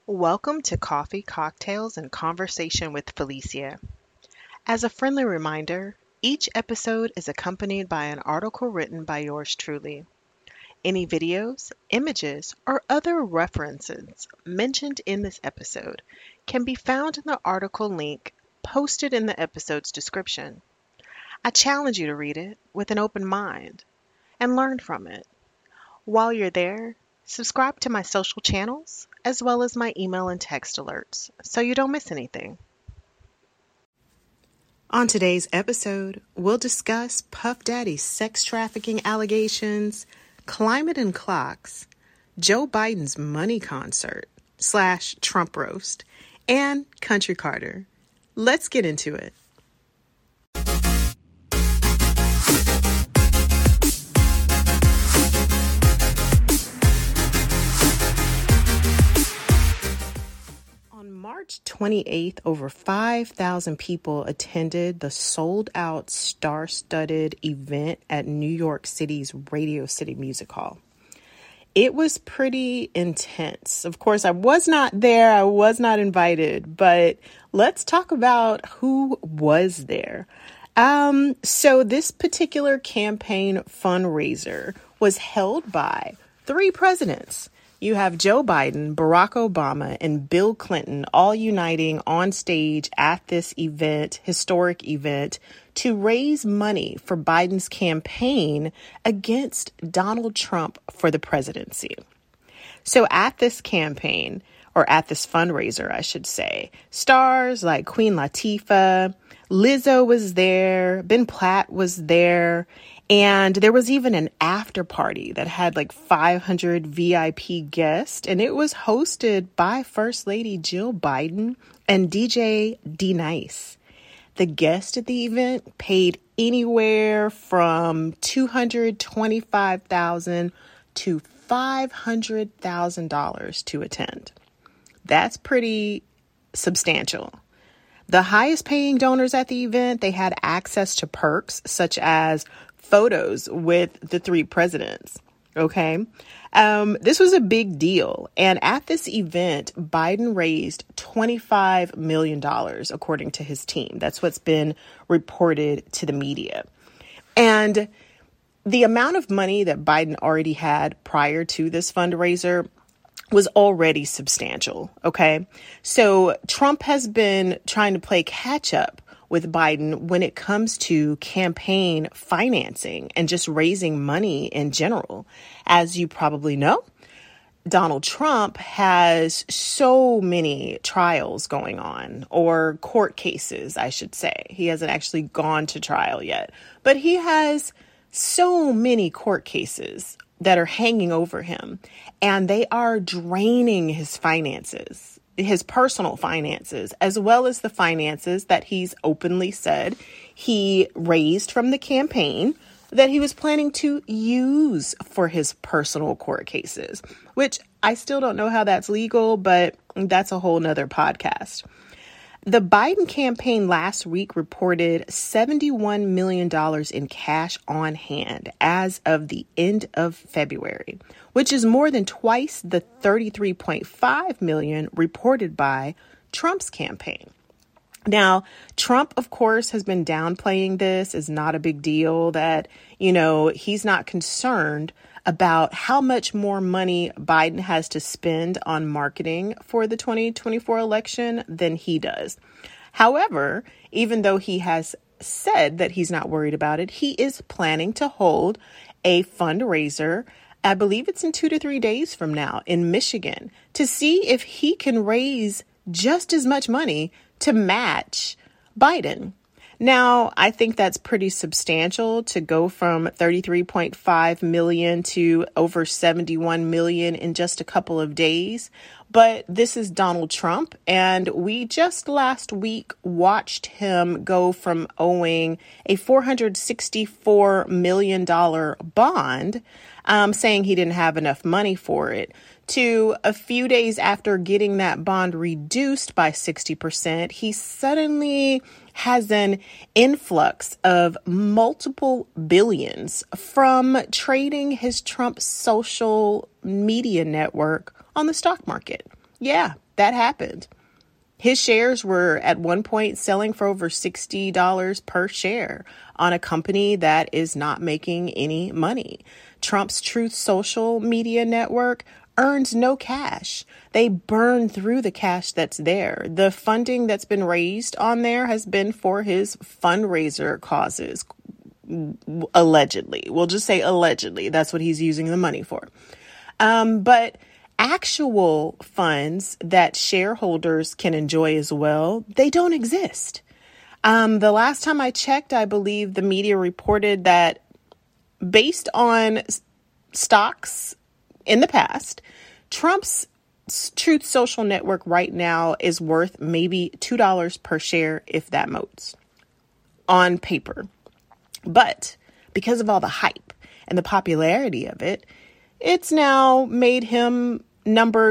Welcome to Coffee, Cocktails, and Conversation with Felicia. As a friendly reminder, each episode is accompanied by an article written by yours truly. Any videos, images, or other references mentioned in this episode can be found in the article link posted in the episode's description. I challenge you to read it with an open mind and learn from it. While you're there, subscribe to my social channels as well as my email and text alerts so you don't miss anything. On today's episode, we'll discuss Puff Daddy's sex trafficking allegations, climate and clocks, Joe Biden's money concert / Trump roast, and Country Carter. Let's get into it. March 28th, over 5,000 people attended the sold-out, star-studded event at New York City's Radio City Music Hall. It was pretty intense. Of course, I was not there. I was not invited, but let's talk about who was there. So this particular campaign fundraiser was held by 3 presidents. You have Joe Biden, Barack Obama, and Bill Clinton all uniting on stage at this event, historic event, to raise money for Biden's campaign against Donald Trump for the presidency. So at this campaign, or at this fundraiser, I should say, stars like Queen Latifah, Lizzo was there, Ben Platt was there, and there was even an after party that had like 500 VIP guests, and it was hosted by First Lady Jill Biden and DJ D-Nice. The guests at the event paid anywhere from $225,000 to $500,000 to attend. That's pretty substantial. The highest paying donors at the event, they had access to perks such as photos with the 3 presidents. Okay. This was a big deal. And at this event, Biden raised $25 million, according to his team. That's what's been reported to the media. And the amount of money that Biden already had prior to this fundraiser was already substantial. Okay. So Trump has been trying to play catch up with Biden when it comes to campaign financing and just raising money in general. As you probably know, Donald Trump has so many trials going on, or court cases, I should say. He hasn't actually gone to trial yet, but he has so many court cases that are hanging over him, and they are draining his finances, his personal finances, as well as the finances that he's openly said he raised from the campaign that he was planning to use for his personal court cases, which I still don't know how that's legal, but that's a whole nother podcast. The Biden campaign last week reported $71 million in cash on hand as of the end of February, which is more than twice the $33.5 million reported by Trump's campaign. Now, Trump, of course, has been downplaying this as not a big deal, that, he's not concerned about how much more money Biden has to spend on marketing for the 2024 election than he does. However, even though he has said that he's not worried about it, he is planning to hold a fundraiser, I believe it's in 2 to 3 days from now, in Michigan, to see if he can raise just as much money to match Biden. Now, I think that's pretty substantial to go from 33.5 million to over 71 million in just a couple of days. But this is Donald Trump, and we just last week watched him go from owing a $464 million bond, saying he didn't have enough money for it, to a few days after getting that bond reduced by 60%, he suddenly has an influx of multiple billions from trading his Trump social media network on the stock market. Yeah, that happened. His shares were at one point selling for over $60 per share on a company that is not making any money. Trump's Truth Social media network earns no cash. They burn through the cash that's there. The funding that's been raised on there has been for his fundraiser causes, allegedly. We'll just say allegedly. That's what he's using the money for. But actual funds that shareholders can enjoy as well, they don't exist. The last time I checked, I believe the media reported that based on stocks in the past, Trump's Truth Social network right now is worth maybe $2 per share, if that most, on paper. But because of all the hype and the popularity of it, it's now made him number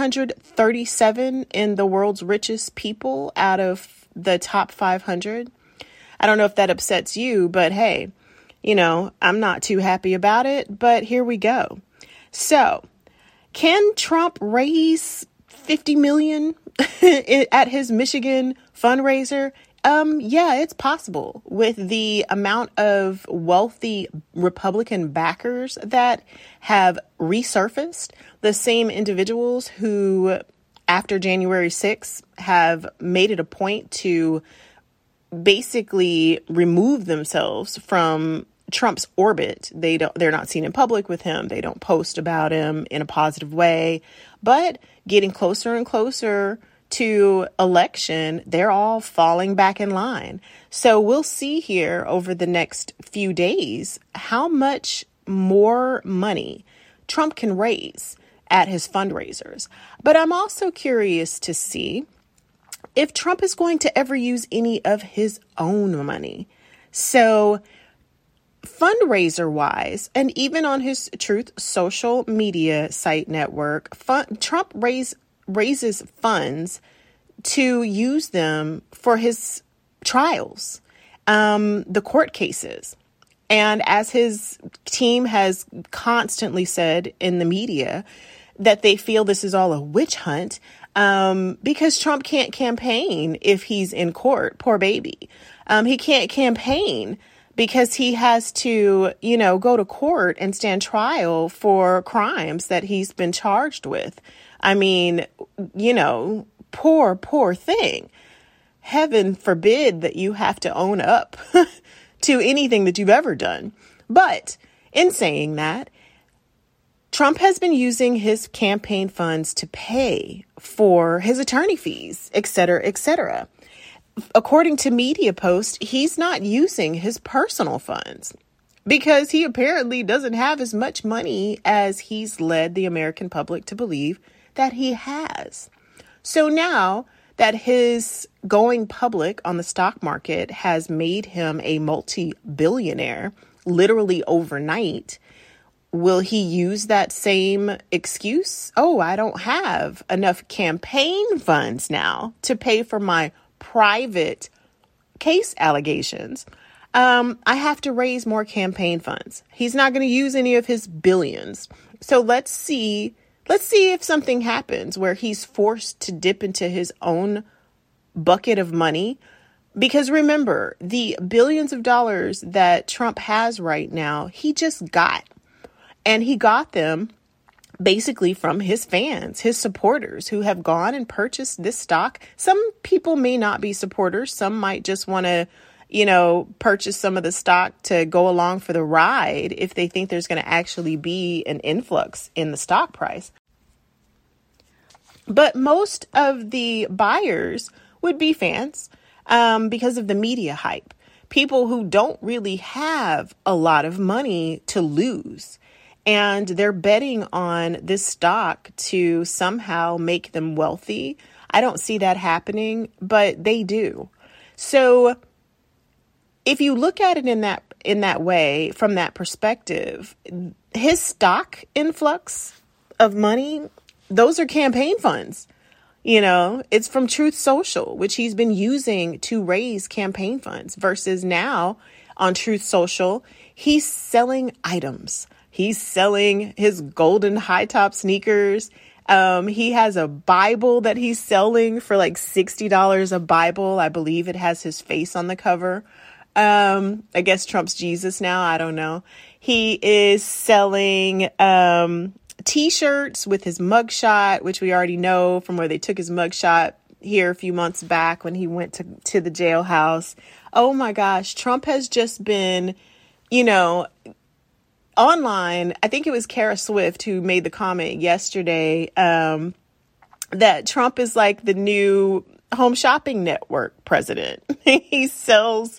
337 in the world's richest people out of the top 500. I don't know if that upsets you, but hey, I'm not too happy about it, but here we go. So, can Trump raise $50 million at his Michigan fundraiser? Yeah, it's possible with the amount of wealthy Republican backers that have resurfaced, the same individuals who, after January 6th, have made it a point to basically remove themselves from Trump's orbit. They're not seen in public with him. They don't post about him in a positive way, but getting closer and closer to election, they're all falling back in line. So we'll see here over the next few days how much more money Trump can raise at his fundraisers. But I'm also curious to see if Trump is going to ever use any of his own money. So fundraiser wise, and even on his Truth Social media site network, Trump raises funds to use them for his trials, the court cases. And as his team has constantly said in the media that they feel this is all a witch hunt, because Trump can't campaign if he's in court. Poor baby. He can't campaign because he has to, go to court and stand trial for crimes that he's been charged with. I mean, poor thing. Heaven forbid that you have to own up to anything that you've ever done. But in saying that, Trump has been using his campaign funds to pay for his attorney fees, et cetera, et cetera. According to Media Post, he's not using his personal funds because he apparently doesn't have as much money as he's led the American public to believe that he has. So now that his going public on the stock market has made him a multi-billionaire, literally overnight, will he use that same excuse? Oh, I don't have enough campaign funds now to pay for my private case allegations. I have to raise more campaign funds. He's not going to use any of his billions. So let's see if something happens where he's forced to dip into his own bucket of money. Because remember, the billions of dollars that Trump has right now, he just got. And he got them basically from his fans, his supporters who have gone and purchased this stock. Some people may not be supporters. Some might just want to, purchase some of the stock to go along for the ride if they think there's going to actually be an influx in the stock price. But most of the buyers would be fans because of the media hype. People who don't really have a lot of money to lose. And they're betting on this stock to somehow make them wealthy. I don't see that happening, but they do. So if you look at it in that way, from that perspective, his stock influx of money, those are campaign funds. It's from Truth Social, which he's been using to raise campaign funds, versus now on Truth Social, he's selling items. He's selling his golden high top sneakers He has a Bible that he's selling for like $60 a Bible. I believe it has his face on the cover. I guess Trump's Jesus now. I don't know. He is selling T-shirts with his mugshot, which we already know from where they took his mugshot here a few months back when he went to the jailhouse. Oh my gosh, Trump has just been, online. I think it was Kara Swift who made the comment yesterday that Trump is like the new Home Shopping Network president. He sells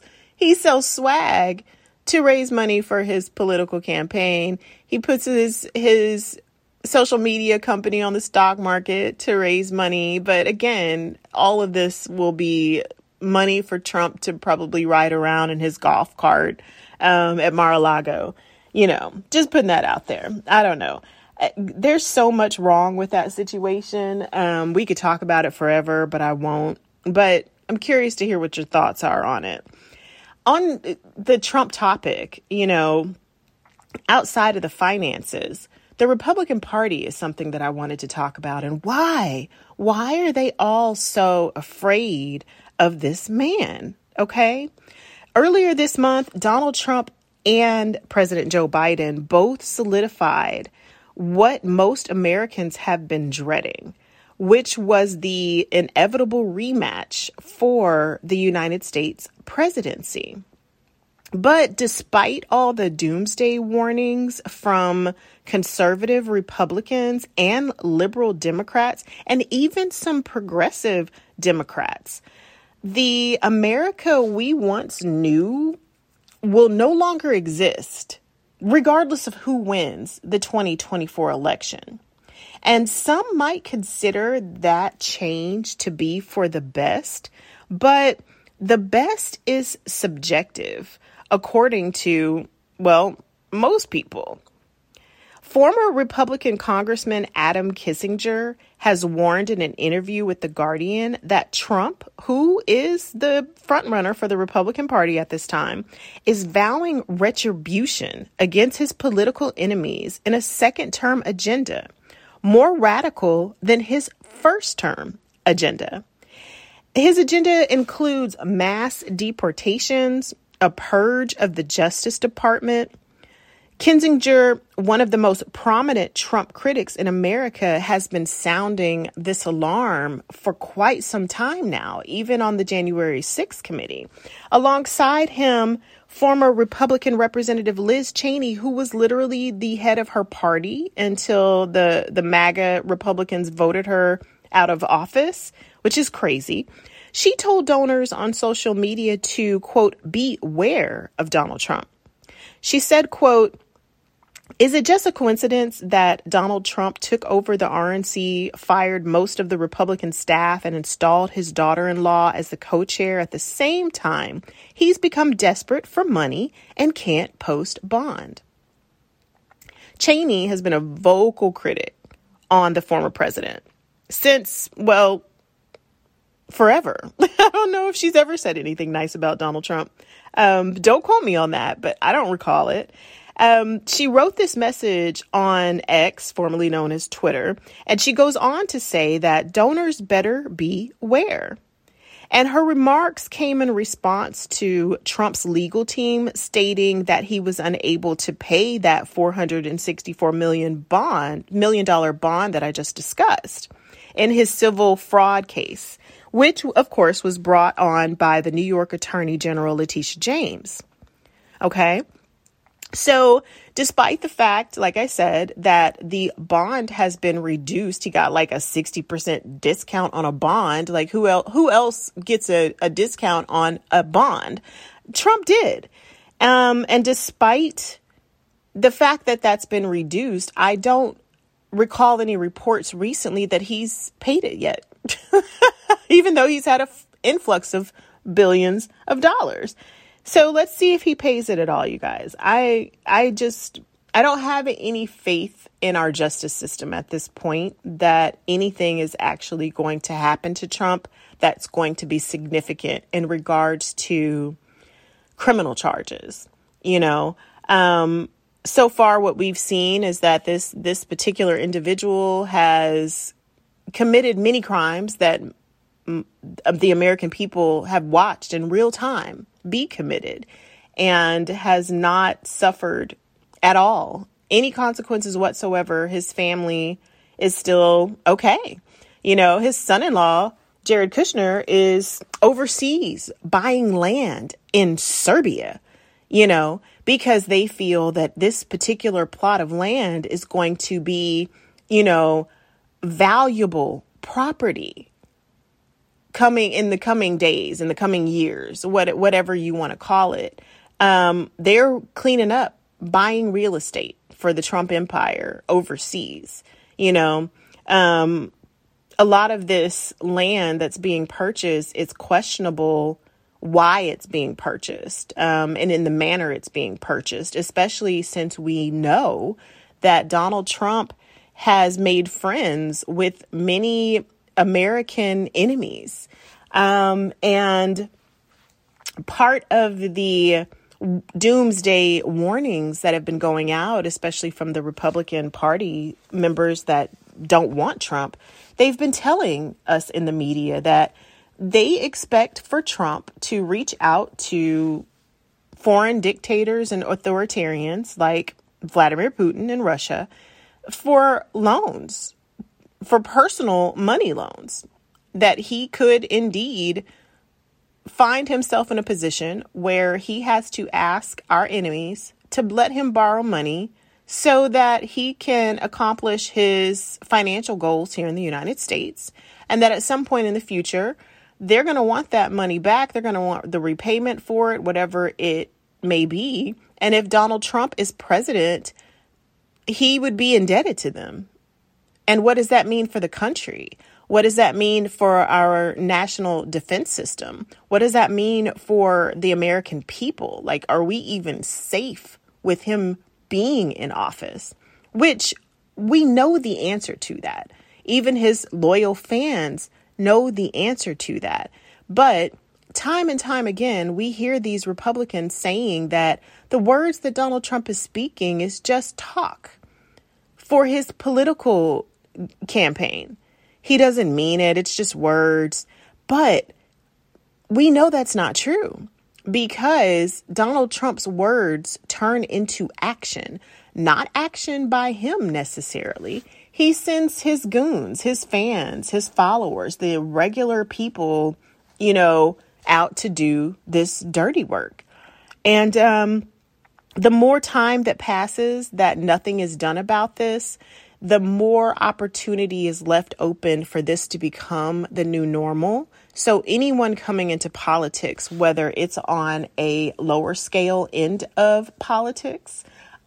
swag to raise money for his political campaign. He puts his social media company on the stock market to raise money. But again, all of this will be money for Trump to probably ride around in his golf cart at Mar-a-Lago. Just putting that out there. I don't know. There's so much wrong with that situation. We could talk about it forever, but I won't. But I'm curious to hear what your thoughts are on it. On the Trump topic, outside of the finances, the Republican Party is something that I wanted to talk about. And why? Why are they all so afraid of this man? Okay. Earlier this month, Donald Trump and President Joe Biden both solidified what most Americans have been dreading, which was the inevitable rematch for the United States presidency. But despite all the doomsday warnings from conservative Republicans and liberal Democrats, and even some progressive Democrats, the America we once knew will no longer exist, regardless of who wins the 2024 election. And some might consider that change to be for the best, but the best is subjective, according to, most people. Former Republican Congressman Adam Kinzinger has warned in an interview with The Guardian that Trump, who is the frontrunner for the Republican Party at this time, is vowing retribution against his political enemies in a second-term agenda, more radical than his first-term agenda. His agenda includes mass deportations, a purge of the Justice Department. Kinzinger, one of the most prominent Trump critics in America, has been sounding this alarm for quite some time now, even on the January 6th committee. Alongside him, former Republican Representative Liz Cheney, who was literally the head of her party until the MAGA Republicans voted her out of office, which is crazy. She told donors on social media to, quote, beware of Donald Trump. She said, quote, "Is it just a coincidence that Donald Trump took over the RNC, fired most of the Republican staff, and installed his daughter-in-law as the co-chair at the same time he's become desperate for money and can't post bond?" Cheney has been a vocal critic on the former president since, forever. I don't know if she's ever said anything nice about Donald Trump. Don't quote me on that, but I don't recall it. She wrote this message on X, formerly known as Twitter, and she goes on to say that donors better beware. And her remarks came in response to Trump's legal team stating that he was unable to pay that $464 million bond that I just discussed in his civil fraud case, which, of course, was brought on by the New York Attorney General Letitia James. Okay. So despite the fact, like I said, that the bond has been reduced, he got like a 60% discount on a bond. Like who else gets a discount on a bond? Trump did. And despite the fact that that's been reduced, I don't recall any reports recently that he's paid it yet, even though he's had an influx of billions of dollars. So let's see if he pays it at all, you guys. I don't have any faith in our justice system at this point that anything is actually going to happen to Trump that's going to be significant in regards to criminal charges. So far, what we've seen is that this particular individual has committed many crimes that the American people have watched in real time be committed, and has not suffered at all any consequences whatsoever. His family is still okay. His son-in-law, Jared Kushner, is overseas buying land in Serbia, because they feel that this particular plot of land is going to be, valuable property coming in the coming days, in the coming years, whatever you want to call it. They're cleaning up, buying real estate for the Trump empire overseas. A lot of this land that's being purchased, it's questionable why it's being purchased, and in the manner it's being purchased, especially since we know that Donald Trump has made friends with many American enemies. And part of the doomsday warnings that have been going out, especially from the Republican Party members that don't want Trump, they've been telling us in the media that they expect for Trump to reach out to foreign dictators and authoritarians like Vladimir Putin in Russia for loans, for personal money loans, that he could indeed find himself in a position where he has to ask our enemies to let him borrow money so that he can accomplish his financial goals here in the United States. And that at some point in the future, they're going to want that money back. They're going to want the repayment for it, whatever it may be. And if Donald Trump is president, he would be indebted to them. And what does that mean for the country? What does that mean for our national defense system? What does that mean for the American people? Like, are we even safe with him being in office? Which we know the answer to that. Even his loyal fans know the answer to that. But time and time again, we hear these Republicans saying that the words that Donald Trump is speaking is just talk for his political campaign. He doesn't mean it. It's just words. But we know that's not true, because Donald Trump's words turn into action, not action by him necessarily. He sends his goons, his fans, his followers, the regular people, out to do this dirty work. And the more time that passes that nothing is done about this, the more opportunity is left open for this to become the new normal. So anyone coming into politics, whether it's on a lower scale end of politics,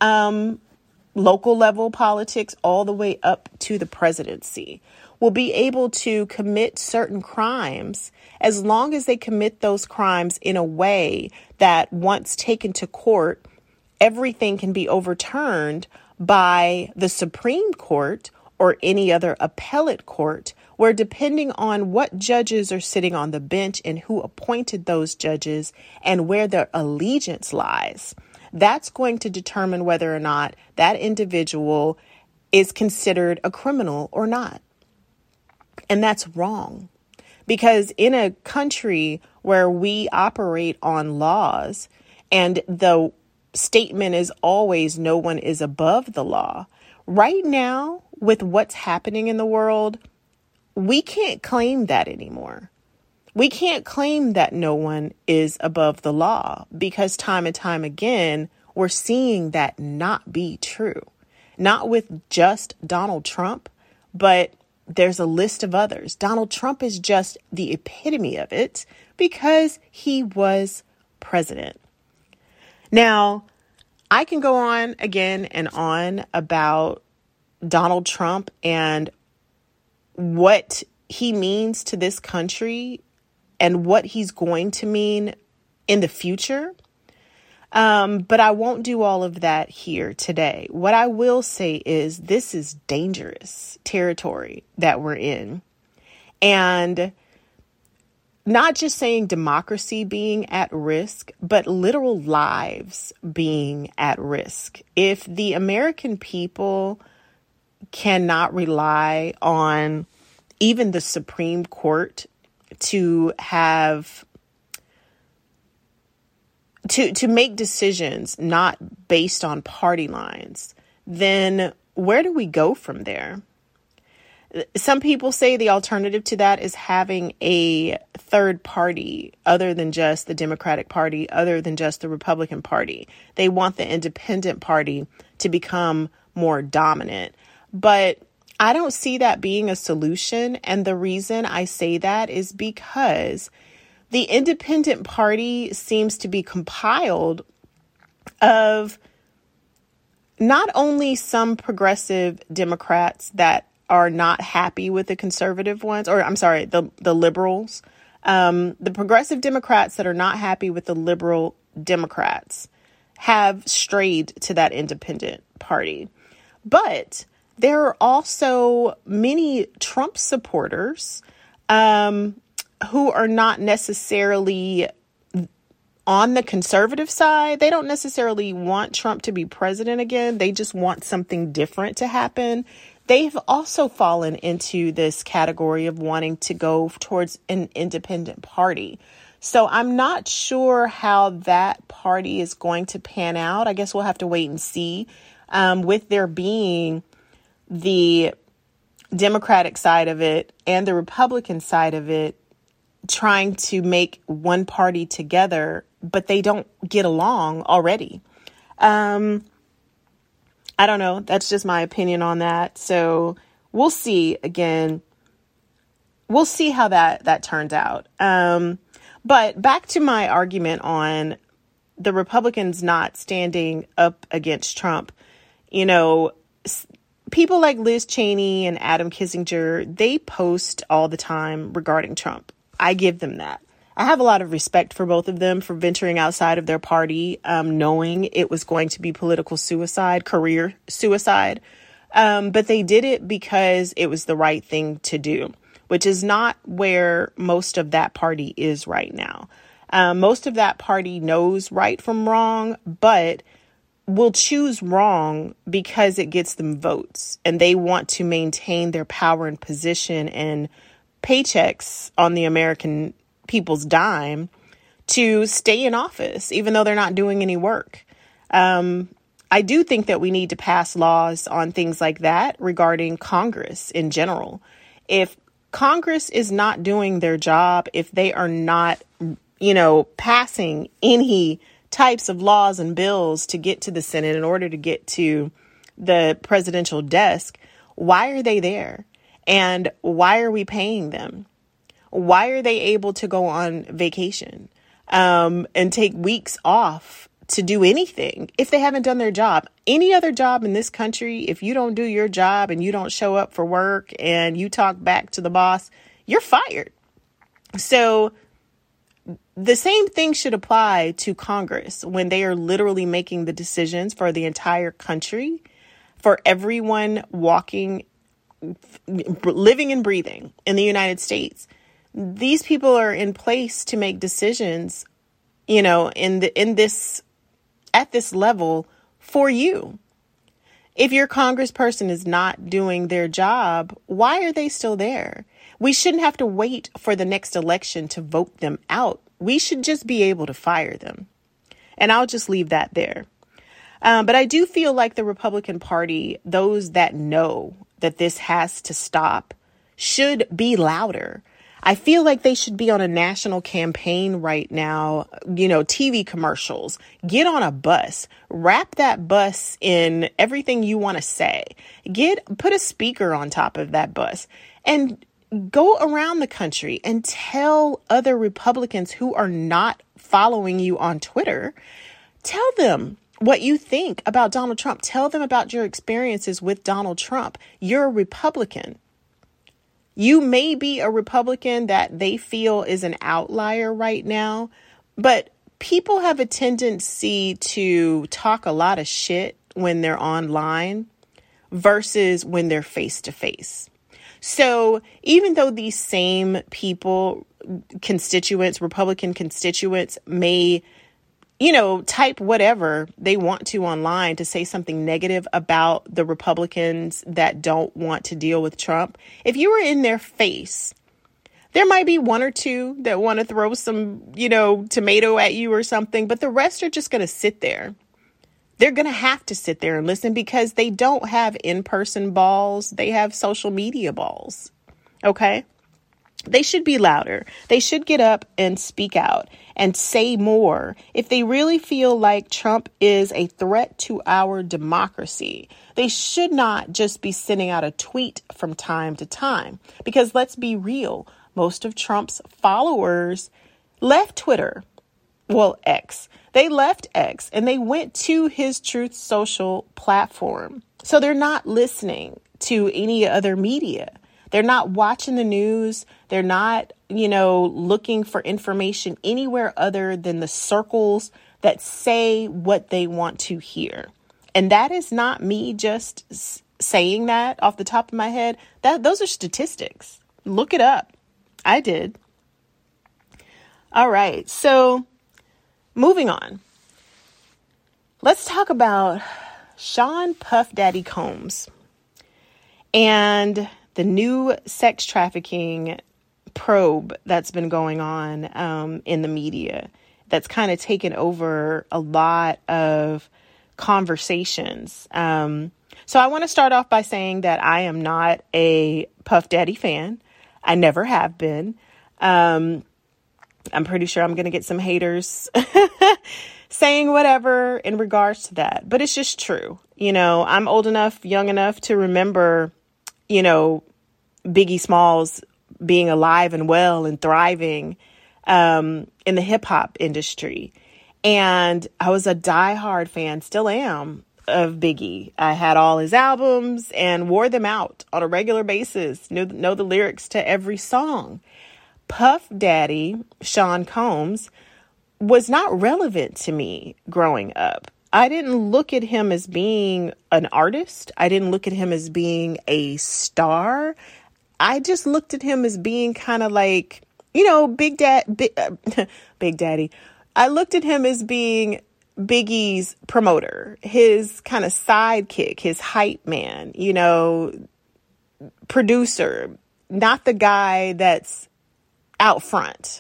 local level politics, all the way up to the presidency, will be able to commit certain crimes as long as they commit those crimes in a way that once taken to court, everything can be overturned by the Supreme Court or any other appellate court, where depending on what judges are sitting on the bench and who appointed those judges and where their allegiance lies, that's going to determine whether or not that individual is considered a criminal or not. And that's wrong, because in a country where we operate on laws and the statement is always no one is above the law, right now with what's happening in the world, we can't claim that anymore. We can't claim that no one is above the law, because time and time again, we're seeing that not be true. Not with just Donald Trump, but there's a list of others. Donald Trump is just the epitome of it because he was president. Now, I can go on again and on about Donald Trump and what he means to this country and what he's going to mean in the future. But I won't do all of that here today. What I will say is this is dangerous territory that we're in. And not just saying democracy being at risk, but literal lives being at risk. If the American people cannot rely on even the Supreme Court to have to make decisions not based on party lines, then where do we go from there? Some people say the alternative to that is having a third party other than just the Democratic Party, other than just the Republican Party. They want the independent party to become more dominant. But I don't see that being a solution. And the reason I say that is because the independent party seems to be compiled of not only some progressive Democrats that are not happy with the conservative ones, or I'm sorry, the liberals, the progressive Democrats that are not happy with the liberal Democrats have strayed to that independent party. But there are also many Trump supporters who are not necessarily on the conservative side. They don't necessarily want Trump to be president again. They just want something different to happen. They've also fallen into this category of wanting to go towards an independent party. So I'm not sure how that party is going to pan out. I guess we'll have to wait and see. With there being the Democratic side of it and the Republican side of it trying to make one party together, but they don't get along already. I don't know. That's just my opinion on that. So we'll see. Again, we'll see how that turns out. But back to my argument on the Republicans not standing up against Trump. You know, people like Liz Cheney and Adam Kinzinger, they post all the time regarding Trump. I give them that. I have a lot of respect for both of them for venturing outside of their party, knowing it was going to be political suicide, career suicide. But they did it because it was the right thing to do, which is not where most of that party is right now. Most of that party knows right from wrong, but will choose wrong because it gets them votes and they want to maintain their power and position and paychecks on the American people's dime to stay in office, even though they're not doing any work. I do think that we need to pass laws on things like that regarding Congress in general. If Congress is not doing their job, if they are not, passing any types of laws and bills to get to the Senate in order to get to the presidential desk, why are they there? And why are we paying them? Why are they able to go on vacation and take weeks off to do anything if they haven't done their job? Any other job in this country, if you don't do your job and you don't show up for work and you talk back to the boss, you're fired. So the same thing should apply to Congress when they are literally making the decisions for the entire country, for everyone living and breathing in the United States. These people are in place to make decisions, at this level for you. If your congressperson is not doing their job, why are they still there? We shouldn't have to wait for the next election to vote them out. We should just be able to fire them. And I'll just leave that there. But I do feel like the Republican Party, those that know that this has to stop, should be louder. I feel like they should be on a national campaign right now, TV commercials. Get on a bus, wrap that bus in everything you want to say. Put a speaker on top of that bus and go around the country and tell other Republicans who are not following you on Twitter, tell them what you think about Donald Trump. Tell them about your experiences with Donald Trump. You're a Republican. You may be a Republican that they feel is an outlier right now, but people have a tendency to talk a lot of shit when they're online versus when they're face to face. So even though these same people, constituents, Republican constituents may, type whatever they want to online to say something negative about the Republicans that don't want to deal with Trump. If you were in their face, there might be one or two that want to throw some, tomato at you or something, but the rest are just going to sit there. They're going to have to sit there and listen because they don't have in-person balls. They have social media balls. Okay? They should be louder. They should get up and speak out and say more. If they really feel like Trump is a threat to our democracy, they should not just be sending out a tweet from time to time. Because let's be real, most of Trump's followers left Twitter. Well, X. They left X and they went to his Truth Social platform. So they're not listening to any other media. They're not watching the news. They're not, looking for information anywhere other than the circles that say what they want to hear. And that is not me just saying that off the top of my head. Those are statistics. Look it up. I did. All right. So moving on. Let's talk about Sean Puff Daddy Combs and the new sex trafficking probe that's been going on in the media that's kind of taken over a lot of conversations. So I want to start off by saying that I am not a Puff Daddy fan. I never have been. I'm pretty sure I'm going to get some haters saying whatever in regards to that. But it's just true. I'm old enough, young enough to remember, Biggie Smalls being alive and well and thriving in the hip hop industry. And I was a diehard fan, still am, of Biggie. I had all his albums and wore them out on a regular basis, know the lyrics to every song. Puff Daddy, Sean Combs, was not relevant to me growing up. I didn't look at him as being an artist. I didn't look at him as being a star. I just looked at him as being kind of like, Big Daddy. I looked at him as being Biggie's promoter, his kind of sidekick, his hype man, producer, not the guy that's out front,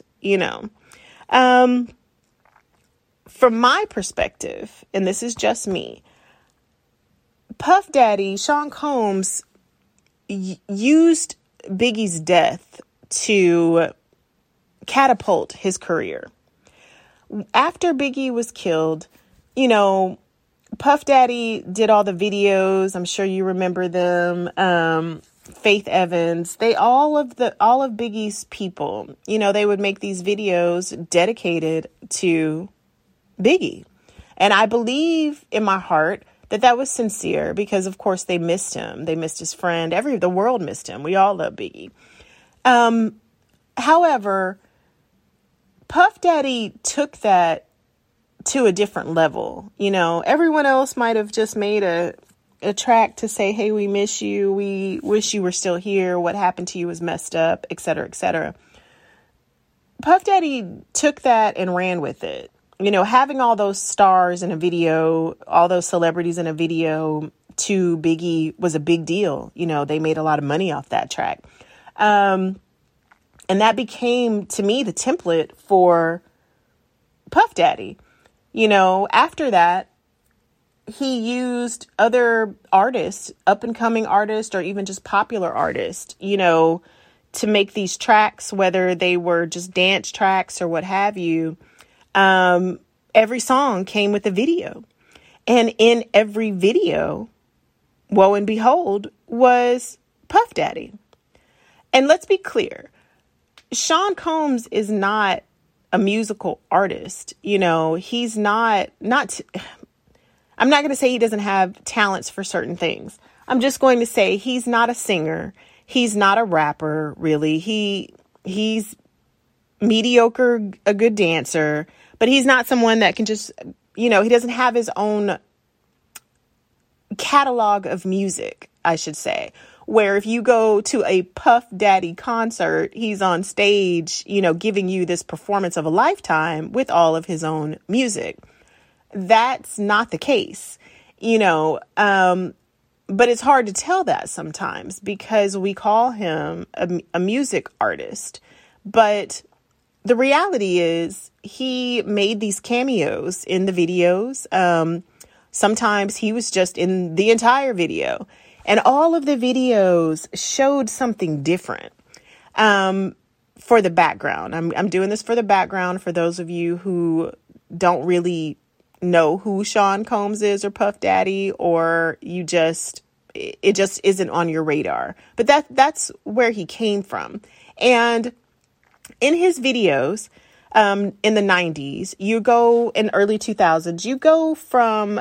From my perspective, and this is just me, Puff Daddy, Sean Combs, used Biggie's death to catapult his career. After Biggie was killed, Puff Daddy did all the videos. I'm sure you remember them. Faith Evans, all of Biggie's people, they would make these videos dedicated to Biggie. And I believe in my heart that was sincere because, of course, they missed him. They missed his friend. The world missed him. We all love Biggie. However, Puff Daddy took that to a different level. Everyone else might have just made a track to say, hey, we miss you. We wish you were still here. What happened to you was messed up, et cetera, et cetera. Puff Daddy took that and ran with it. Having all those stars in a video, all those celebrities in a video to Biggie was a big deal. They made a lot of money off that track. And that became, to me, the template for Puff Daddy. After that, he used other artists, up-and-coming artists, or even just popular artists, to make these tracks, whether they were just dance tracks or what have you. Every song came with a video. And in every video, woe and behold, was Puff Daddy. And let's be clear, Sean Combs is not a musical artist. He's not, I'm not going to say he doesn't have talents for certain things. I'm just going to say he's not a singer. He's not a rapper, really. He's mediocre, a good dancer, but he's not someone that can just, he doesn't have his own catalog of music, I should say, where if you go to a Puff Daddy concert, he's on stage, giving you this performance of a lifetime with all of his own music. That's not the case, but it's hard to tell that sometimes because we call him a music artist. But the reality is he made these cameos in the videos. Sometimes he was just in the entire video, and all of the videos showed something different. For the background, I'm doing this for the background for those of you who don't really know who Sean Combs is or Puff Daddy, or it just isn't on your radar. But that's where he came from. And in his videos, in the 90s, you go in early 2000s, you go from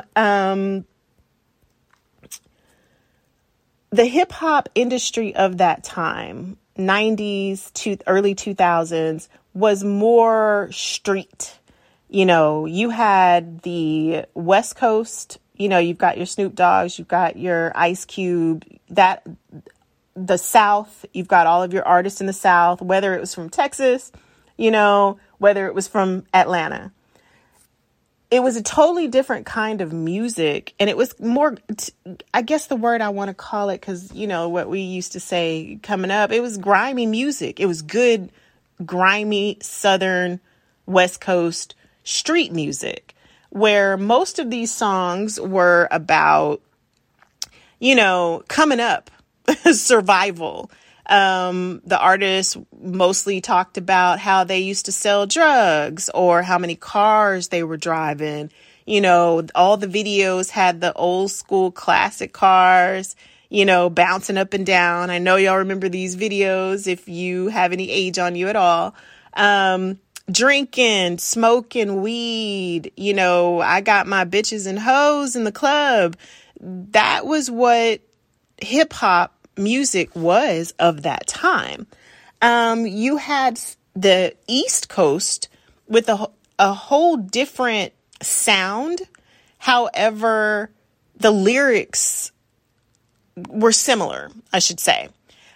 the hip hop industry of that time, 90s to early 2000s, was more street. You had the West Coast, you've got your Snoop Dogg's, you've got your Ice Cube, the South, you've got all of your artists in the South, whether it was from Texas, whether it was from Atlanta. It was a totally different kind of music. And it was more, I guess the word I want to call it, because, what we used to say coming up, it was grimy music. It was good, grimy, Southern, West Coast street music, where most of these songs were about, coming up, survival. The artists mostly talked about how they used to sell drugs or how many cars they were driving. All the videos had the old school classic cars, bouncing up and down. I know y'all remember these videos if you have any age on you at all. Drinking, smoking weed, I got my bitches and hoes in the club. That was what hip hop music was of that time. You had the East Coast with a whole different sound. However, the lyrics were similar, I should say.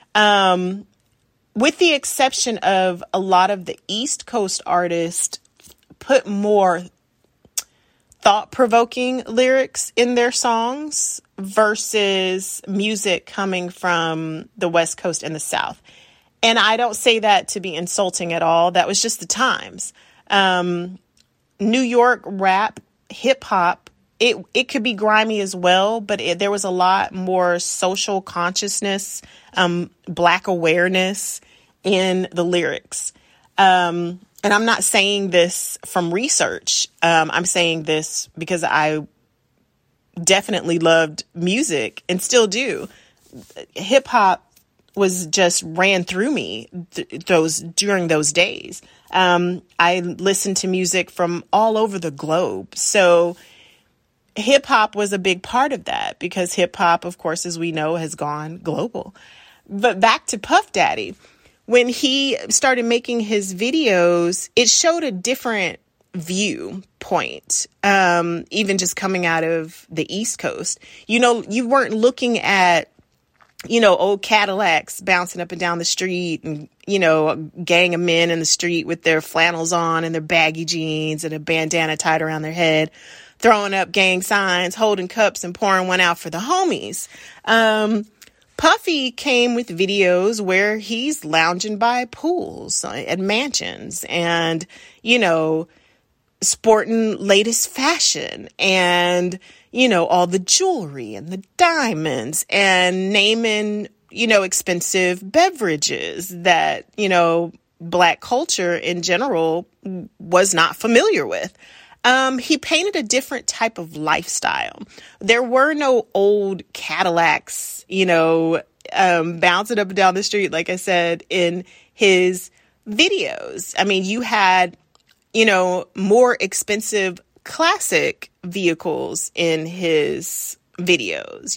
With the exception of a lot of the East Coast artists put more thought-provoking lyrics in their songs versus music coming from the West Coast and the South. And I don't say that to be insulting at all. That was just the times. New York rap, hip hop, it could be grimy as well, but there was a lot more social consciousness, Black awareness in the lyrics. And I'm not saying this from research. I'm saying this because I definitely loved music and still do. Hip hop was just ran through me during those days. I listened to music from all over the globe. So hip hop was a big part of that because hip hop, of course, as we know, has gone global. But back to Puff Daddy. When he started making his videos, it showed a different viewpoint, even just coming out of the East Coast. You weren't looking at, old Cadillacs bouncing up and down the street and, a gang of men in the street with their flannels on and their baggy jeans and a bandana tied around their head, throwing up gang signs, holding cups and pouring one out for the homies. Puffy came with videos where he's lounging by pools at mansions and, sporting latest fashion and, all the jewelry and the diamonds and naming, expensive beverages that, Black culture in general was not familiar with. He painted a different type of lifestyle. There were no old Cadillacs, bouncing up and down the street, like I said, in his videos. I mean, you had, more expensive classic vehicles in his videos,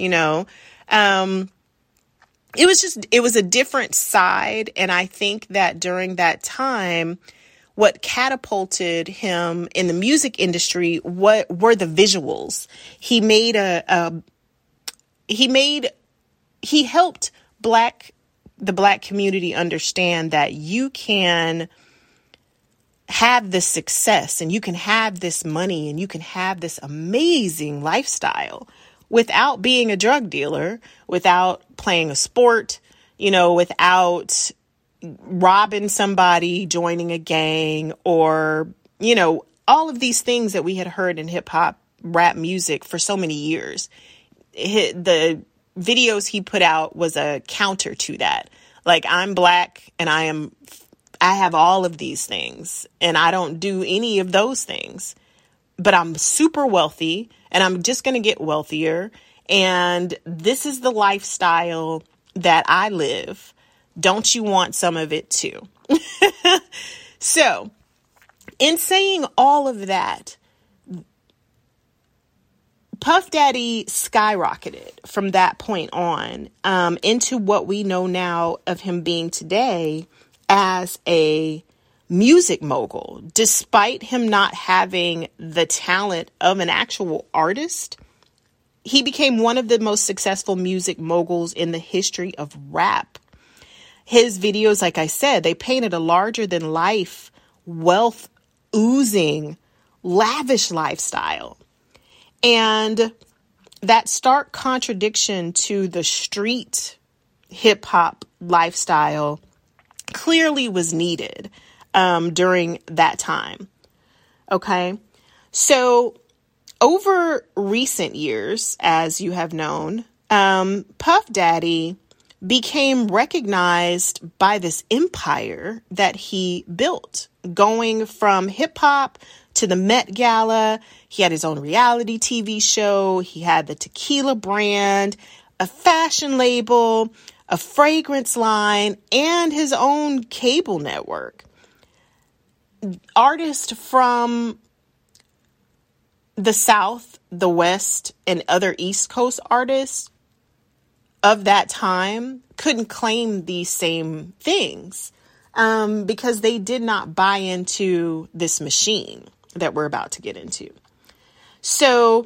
it was a different side. And I think that during that time, what catapulted him in the music industry were the visuals. He helped the Black community understand that you can have this success and you can have this money and you can have this amazing lifestyle without being a drug dealer, without playing a sport, without robbing somebody, joining a gang, or, all of these things that we had heard in hip hop rap music for so many years. The videos he put out was a counter to that. Like, I'm Black and I have all of these things and I don't do any of those things, but I'm super wealthy and I'm just going to get wealthier. And this is the lifestyle that I live. Don't you want some of it too? So in saying all of that, Puff Daddy skyrocketed from that point on into what we know now of him being today as a music mogul. Despite him not having the talent of an actual artist, he became one of the most successful music moguls in the history of rap. His videos, like I said, they painted a larger than life, wealth oozing, lavish lifestyle. And that stark contradiction to the street hip hop lifestyle clearly was needed during that time. Okay. So over recent years, as you have known, Puff Daddy became recognized by this empire that he built, going from hip hop to the Met Gala. He had his own reality TV show. He had the tequila brand, a fashion label, a fragrance line, and his own cable network. Artists from the South, the West, and other East Coast artists of that time couldn't claim these same things because they did not buy into this machine that we're about to get into. So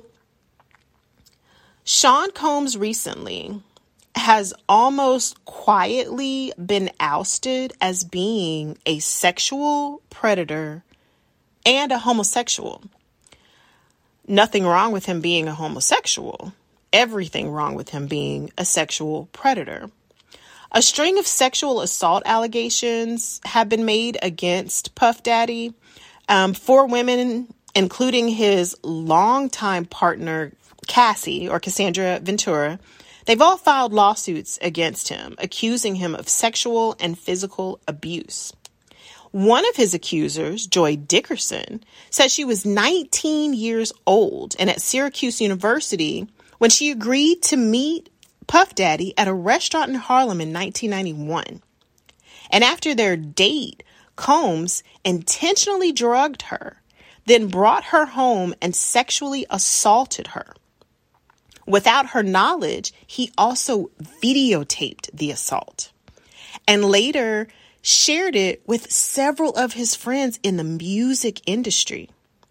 Sean Combs recently has almost quietly been ousted as being a sexual predator and a homosexual. Nothing wrong with him being a homosexual. Everything wrong with him being a sexual predator. A string of sexual assault allegations have been made against Puff Daddy. 4 women, including his longtime partner, Cassie, or Cassandra Ventura, they've all filed lawsuits against him, accusing him of sexual and physical abuse. One of his accusers, Joy Dickerson, said she was 19 years old and at Syracuse University when she agreed to meet Puff Daddy at a restaurant in Harlem in 1991. And after their date, Combs intentionally drugged her, then brought her home and sexually assaulted her. Without her knowledge, he also videotaped the assault and later shared it with several of his friends in the music industry.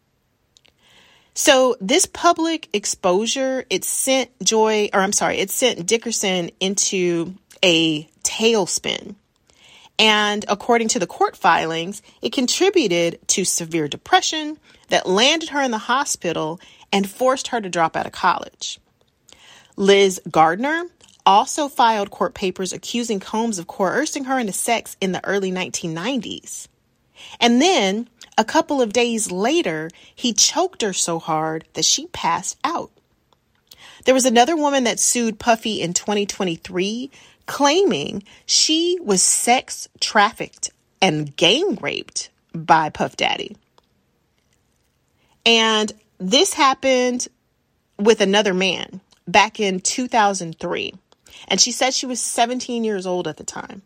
So this public exposure, it sent Dickerson into a tailspin. And according to the court filings, it contributed to severe depression that landed her in the hospital and forced her to drop out of college. Liz Gardner also filed court papers accusing Combs of coercing her into sex in the early 1990s. And then, a couple of days later, he choked her so hard that she passed out. There was another woman that sued Puffy in 2023, claiming she was sex trafficked and gang raped by Puff Daddy. And this happened with another man back in 2003. And she said she was 17 years old at the time.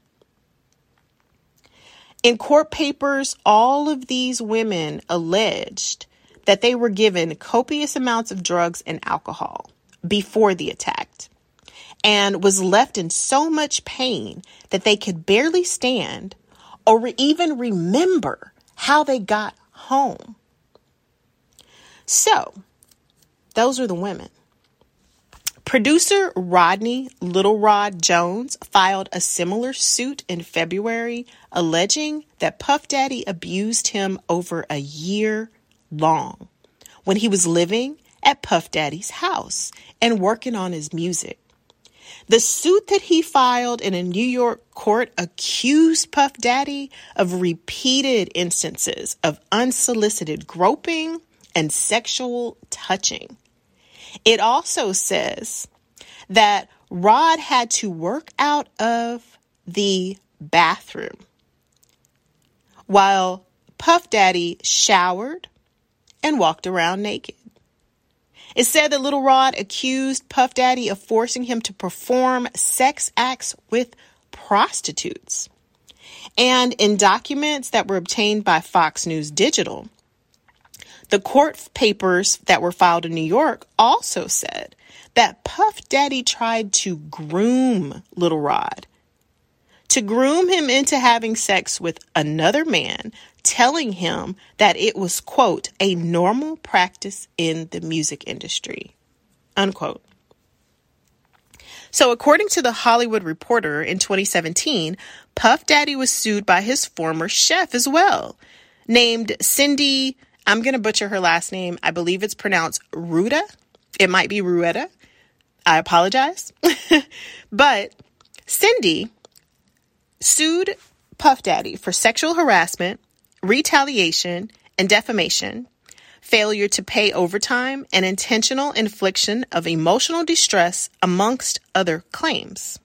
In court papers, all of these women alleged that they were given copious amounts of drugs and alcohol before the attack and was left in so much pain that they could barely stand or even remember how they got home. So, those are the women. Producer Rodney Little Rod Jones filed a similar suit in February, alleging that Puff Daddy abused him over a year long when he was living at Puff Daddy's house and working on his music. The suit that he filed in a New York court accused Puff Daddy of repeated instances of unsolicited groping and sexual touching. It also says that Rod had to work out of the bathroom while Puff Daddy showered and walked around naked. It said that Little Rod accused Puff Daddy of forcing him to perform sex acts with prostitutes. And in documents that were obtained by Fox News Digital, the court papers that were filed in New York also said that Puff Daddy tried to groom Little Rod, to groom him into having sex with another man, telling him that it was, quote, a normal practice in the music industry, unquote. So according to The Hollywood Reporter in 2017, Puff Daddy was sued by his former chef as well, named Cindy. I'm going to butcher her last name. I believe it's pronounced Ruta. It might be Ruetta. I apologize. But Cindy sued Puff Daddy for sexual harassment, retaliation, and defamation, failure to pay overtime, and intentional infliction of emotional distress, amongst other claims.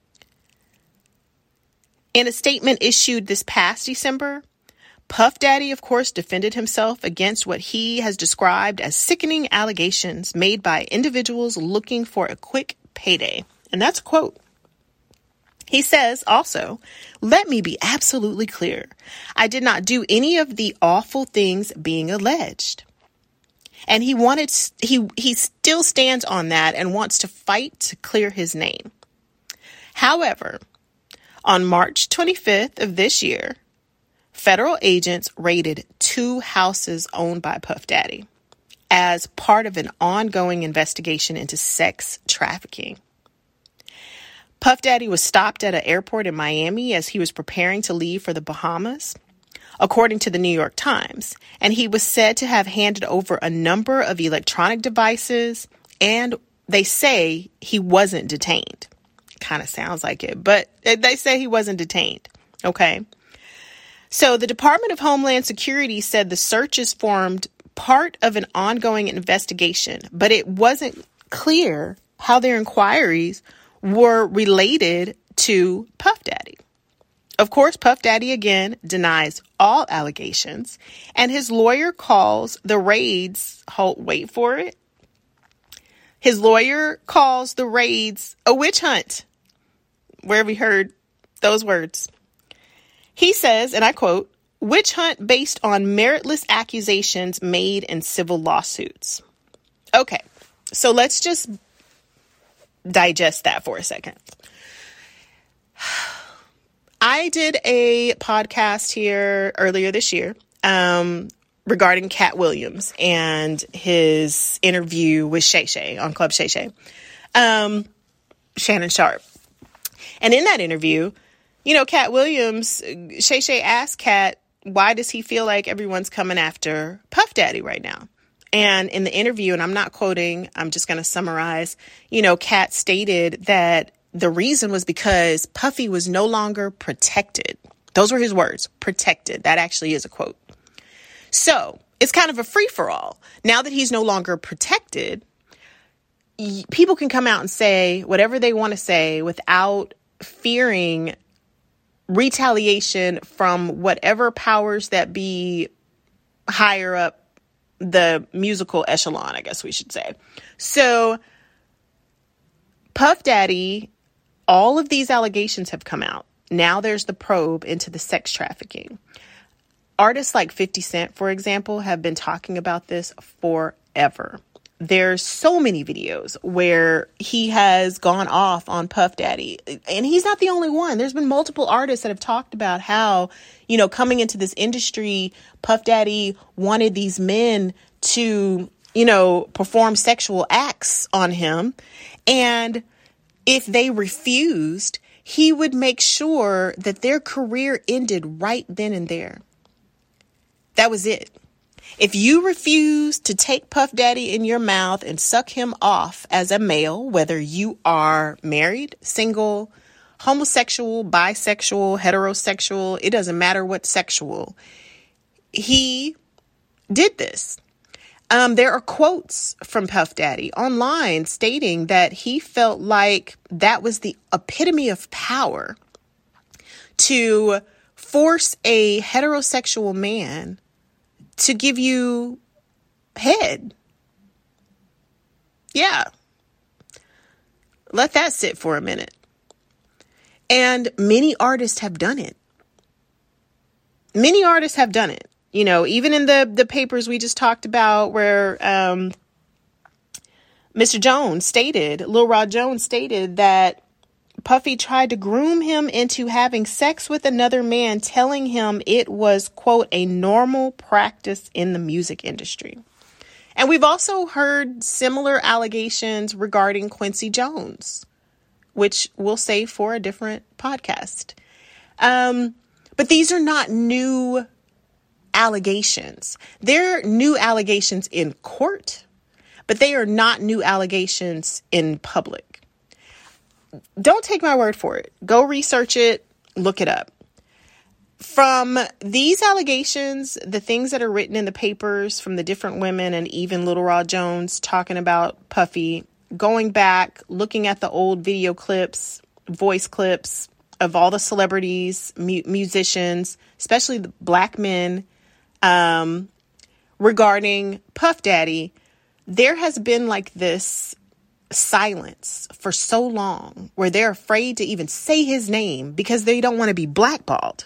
In a statement issued this past December, Puff Daddy, of course, defended himself against what he has described as sickening allegations made by individuals looking for a quick payday. And that's a quote. He says also, "Let me be absolutely clear. I did not do any of the awful things being alleged." And he still stands on that and wants to fight to clear his name. However, on March 25th of this year, federal agents raided 2 houses owned by Puff Daddy as part of an ongoing investigation into sex trafficking. Puff Daddy was stopped at an airport in Miami as he was preparing to leave for the Bahamas, according to the New York Times, and he was said to have handed over a number of electronic devices, and they say he wasn't detained. Kind of sounds like it, but they say he wasn't detained. Okay. So the Department of Homeland Security said the searches formed part of an ongoing investigation, but it wasn't clear how their inquiries were related to Puff Daddy. Of course, Puff Daddy again denies all allegations, and his lawyer calls the raids, wait for it. His lawyer calls the raids a witch hunt. Where have we heard those words? He says, and I quote, "witch hunt based on meritless accusations made in civil lawsuits." Okay, so let's just digest that for a second. I did a podcast here earlier this year regarding Cat Williams and his interview with Shay Shay on Club Shay Shay, Shannon Sharp. And in that interview, you know, Cat Williams, Shay Shay asked Cat, why does he feel like everyone's coming after Puff Daddy right now? And in the interview, and I'm not quoting, I'm just going to summarize, you know, Cat stated that the reason was because Puffy was no longer protected. Those were his words, protected. That actually is a quote. So it's kind of a free-for-all. Now that he's no longer protected, people can come out and say whatever they want to say without fearing retaliation from whatever powers that be higher up the musical echelon, I guess we should say. So Puff Daddy, all of these allegations have come out. Now there's the probe into the sex trafficking. Artists like 50 Cent, for example, have been talking about this forever. There's so many videos where he has gone off on Puff Daddy, and he's not the only one. There's been multiple artists that have talked about how, you know, coming into this industry, Puff Daddy wanted these men to, you know, perform sexual acts on him. And if they refused, he would make sure that their career ended right then and there. That was it. If you refuse to take Puff Daddy in your mouth and suck him off as a male, whether you are married, single, homosexual, bisexual, heterosexual, it doesn't matter what sexual, he did this. There are quotes from Puff Daddy online stating that he felt like that was the epitome of power to force a heterosexual man to give you head. Yeah. Let that sit for a minute. And many artists have done it. Many artists have done it. You know, even in the papers we just talked about where Mr. Jones stated, Lil Rod Jones stated that Puffy tried to groom him into having sex with another man, telling him it was, quote, a normal practice in the music industry. And we've also heard similar allegations regarding Quincy Jones, which we'll save for a different podcast. But these are not new allegations. They're new allegations in court, but they are not new allegations in public. Don't take my word for it. Go research it, look it up. From these allegations, the things that are written in the papers from the different women and even Lil Rod Jones talking about Puffy, going back, looking at the old video clips, voice clips of all the celebrities, musicians, especially the black men, regarding Puff Daddy, there has been like this silence for so long where they're afraid to even say his name because they don't want to be blackballed.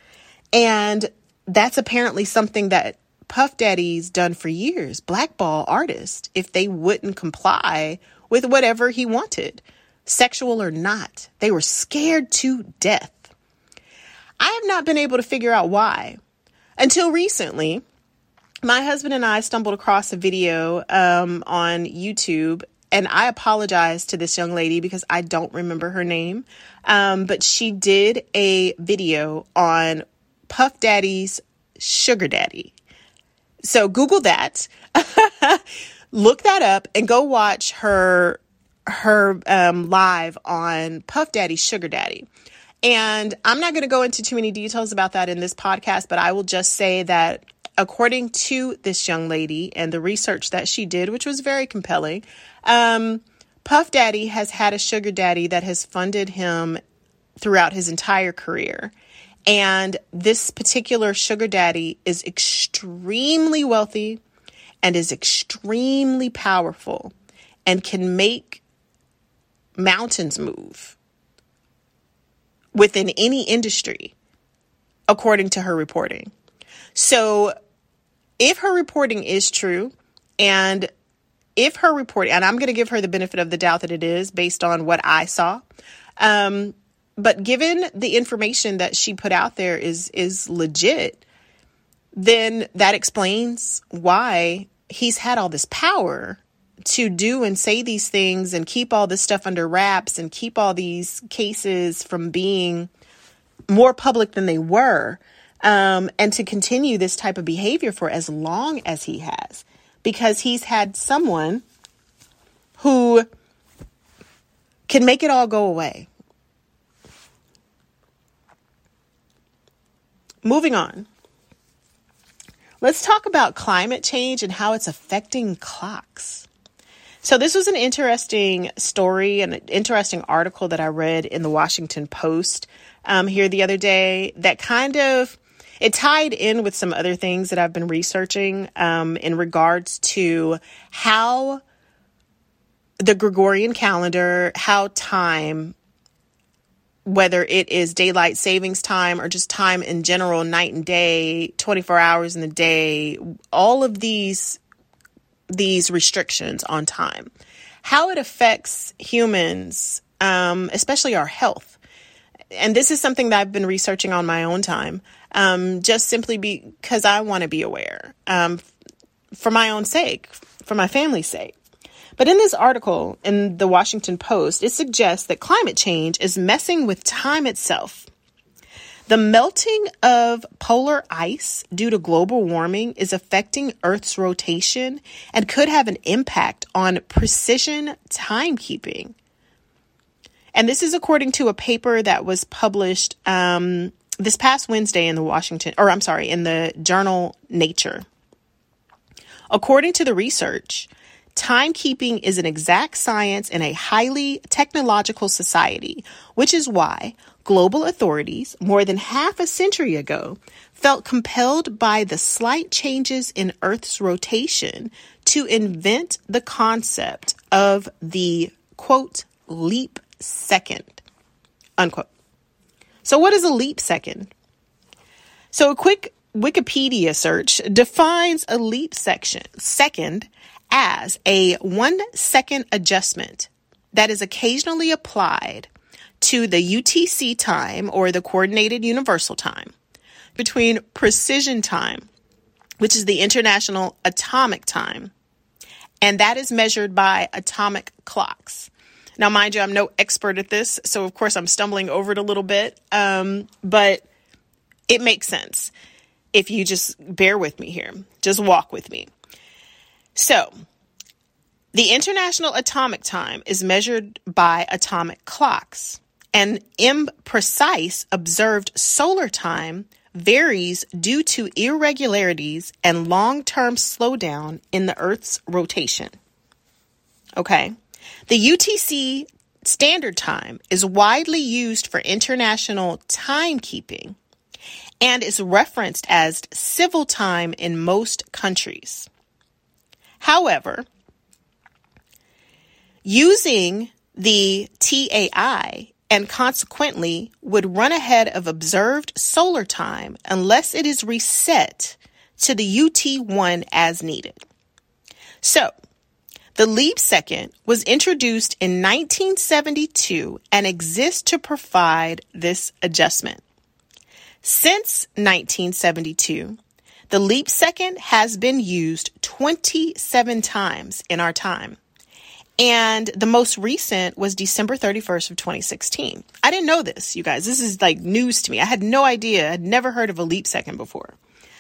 And that's apparently something that Puff Daddy's done for years, blackball artists if they wouldn't comply with whatever he wanted, sexual or not. They were scared to death. I have not been able to figure out why. Until recently, my husband and I stumbled across a video on YouTube. And I apologize to this young lady because I don't remember her name. But she did a video on Puff Daddy's sugar daddy. So Google that, look that up and go watch her live on Puff Daddy's sugar daddy. And I'm not going to go into too many details about that in this podcast, but I will just say that according to this young lady and the research that she did, which was very compelling, Puff Daddy has had a sugar daddy that has funded him throughout his entire career. And this particular sugar daddy is extremely wealthy and is extremely powerful and can make mountains move within any industry, according to her reporting. So if her reporting is true, and if her report, and I'm going to give her the benefit of the doubt that it is based on what I saw. But given the information that she put out there is legit, then that explains why he's had all this power to do and say these things and keep all this stuff under wraps and keep all these cases from being more public than they were. And to continue this type of behavior for as long as he has. Because he's had someone who can make it all go away. Moving on. Let's talk about climate change and how it's affecting clocks. So this was an interesting story and an interesting article that I read in the Washington Post here the other day that kind of it tied in with some other things that I've been researching in regards to how the Gregorian calendar, how time, whether it is daylight savings time or just time in general, night and day, 24 hours in the day, all of these restrictions on time, how it affects humans, especially our health. And this is something that I've been researching on my own time. Just simply because I want to be aware, for my own sake, for my family's sake. But in this article in the Washington Post, it suggests that climate change is messing with time itself. The melting of polar ice due to global warming is affecting Earth's rotation and could have an impact on precision timekeeping. And this is according to a paper that was published this past Wednesday in the journal Nature. According to the research, timekeeping is an exact science in a highly technological society, which is why global authorities more than half a century ago felt compelled by the slight changes in Earth's rotation to invent the concept of the, quote, leap second, unquote. So what is a leap second? So a quick Wikipedia search defines a leap second as a 1 second adjustment that is occasionally applied to the UTC time, or the Coordinated Universal Time, between precision time, which is the International Atomic Time, and that is measured by atomic clocks. Now, mind you, I'm no expert at this, so of course I'm stumbling over it a little bit, but it makes sense if you just bear with me here. Just walk with me. So, the International Atomic Time is measured by atomic clocks, and imprecise observed solar time varies due to irregularities and long-term slowdown in the Earth's rotation. Okay. The UTC standard time is widely used for international timekeeping and is referenced as civil time in most countries. However, using the TAI and consequently would run ahead of observed solar time unless it is reset to the UT1 as needed. So, the leap second was introduced in 1972 and exists to provide this adjustment. Since 1972, the leap second has been used 27 times in our time. And the most recent was December 31st of 2016. I didn't know this, you guys. This is like news to me. I had no idea. I'd never heard of a leap second before.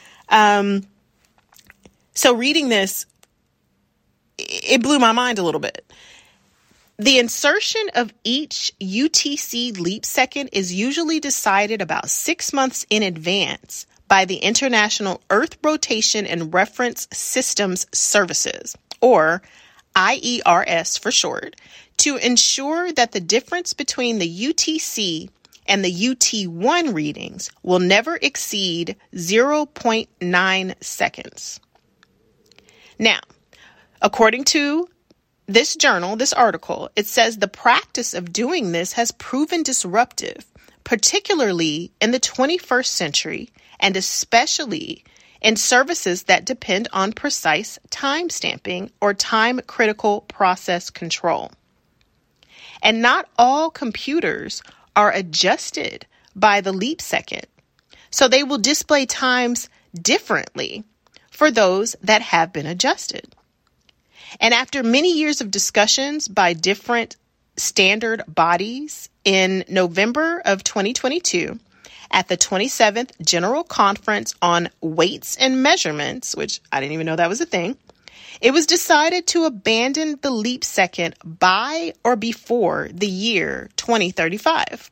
So reading this, it blew my mind a little bit. The insertion of each UTC leap second is usually decided about 6 months in advance by the International Earth Rotation and Reference Systems Services, or IERS for short, to ensure that the difference between the UTC and the UT1 readings will never exceed 0.9 seconds. Now, according to this journal, this article, it says the practice of doing this has proven disruptive, particularly in the 21st century, and especially in services that depend on precise time stamping or time-critical process control. And not all computers are adjusted by the leap second, so they will display times differently for those that have been adjusted. And after many years of discussions by different standard bodies, in November of 2022, at the 27th General Conference on Weights and Measurements, which I didn't even know that was a thing, it was decided to abandon the leap second by or before the year 2035.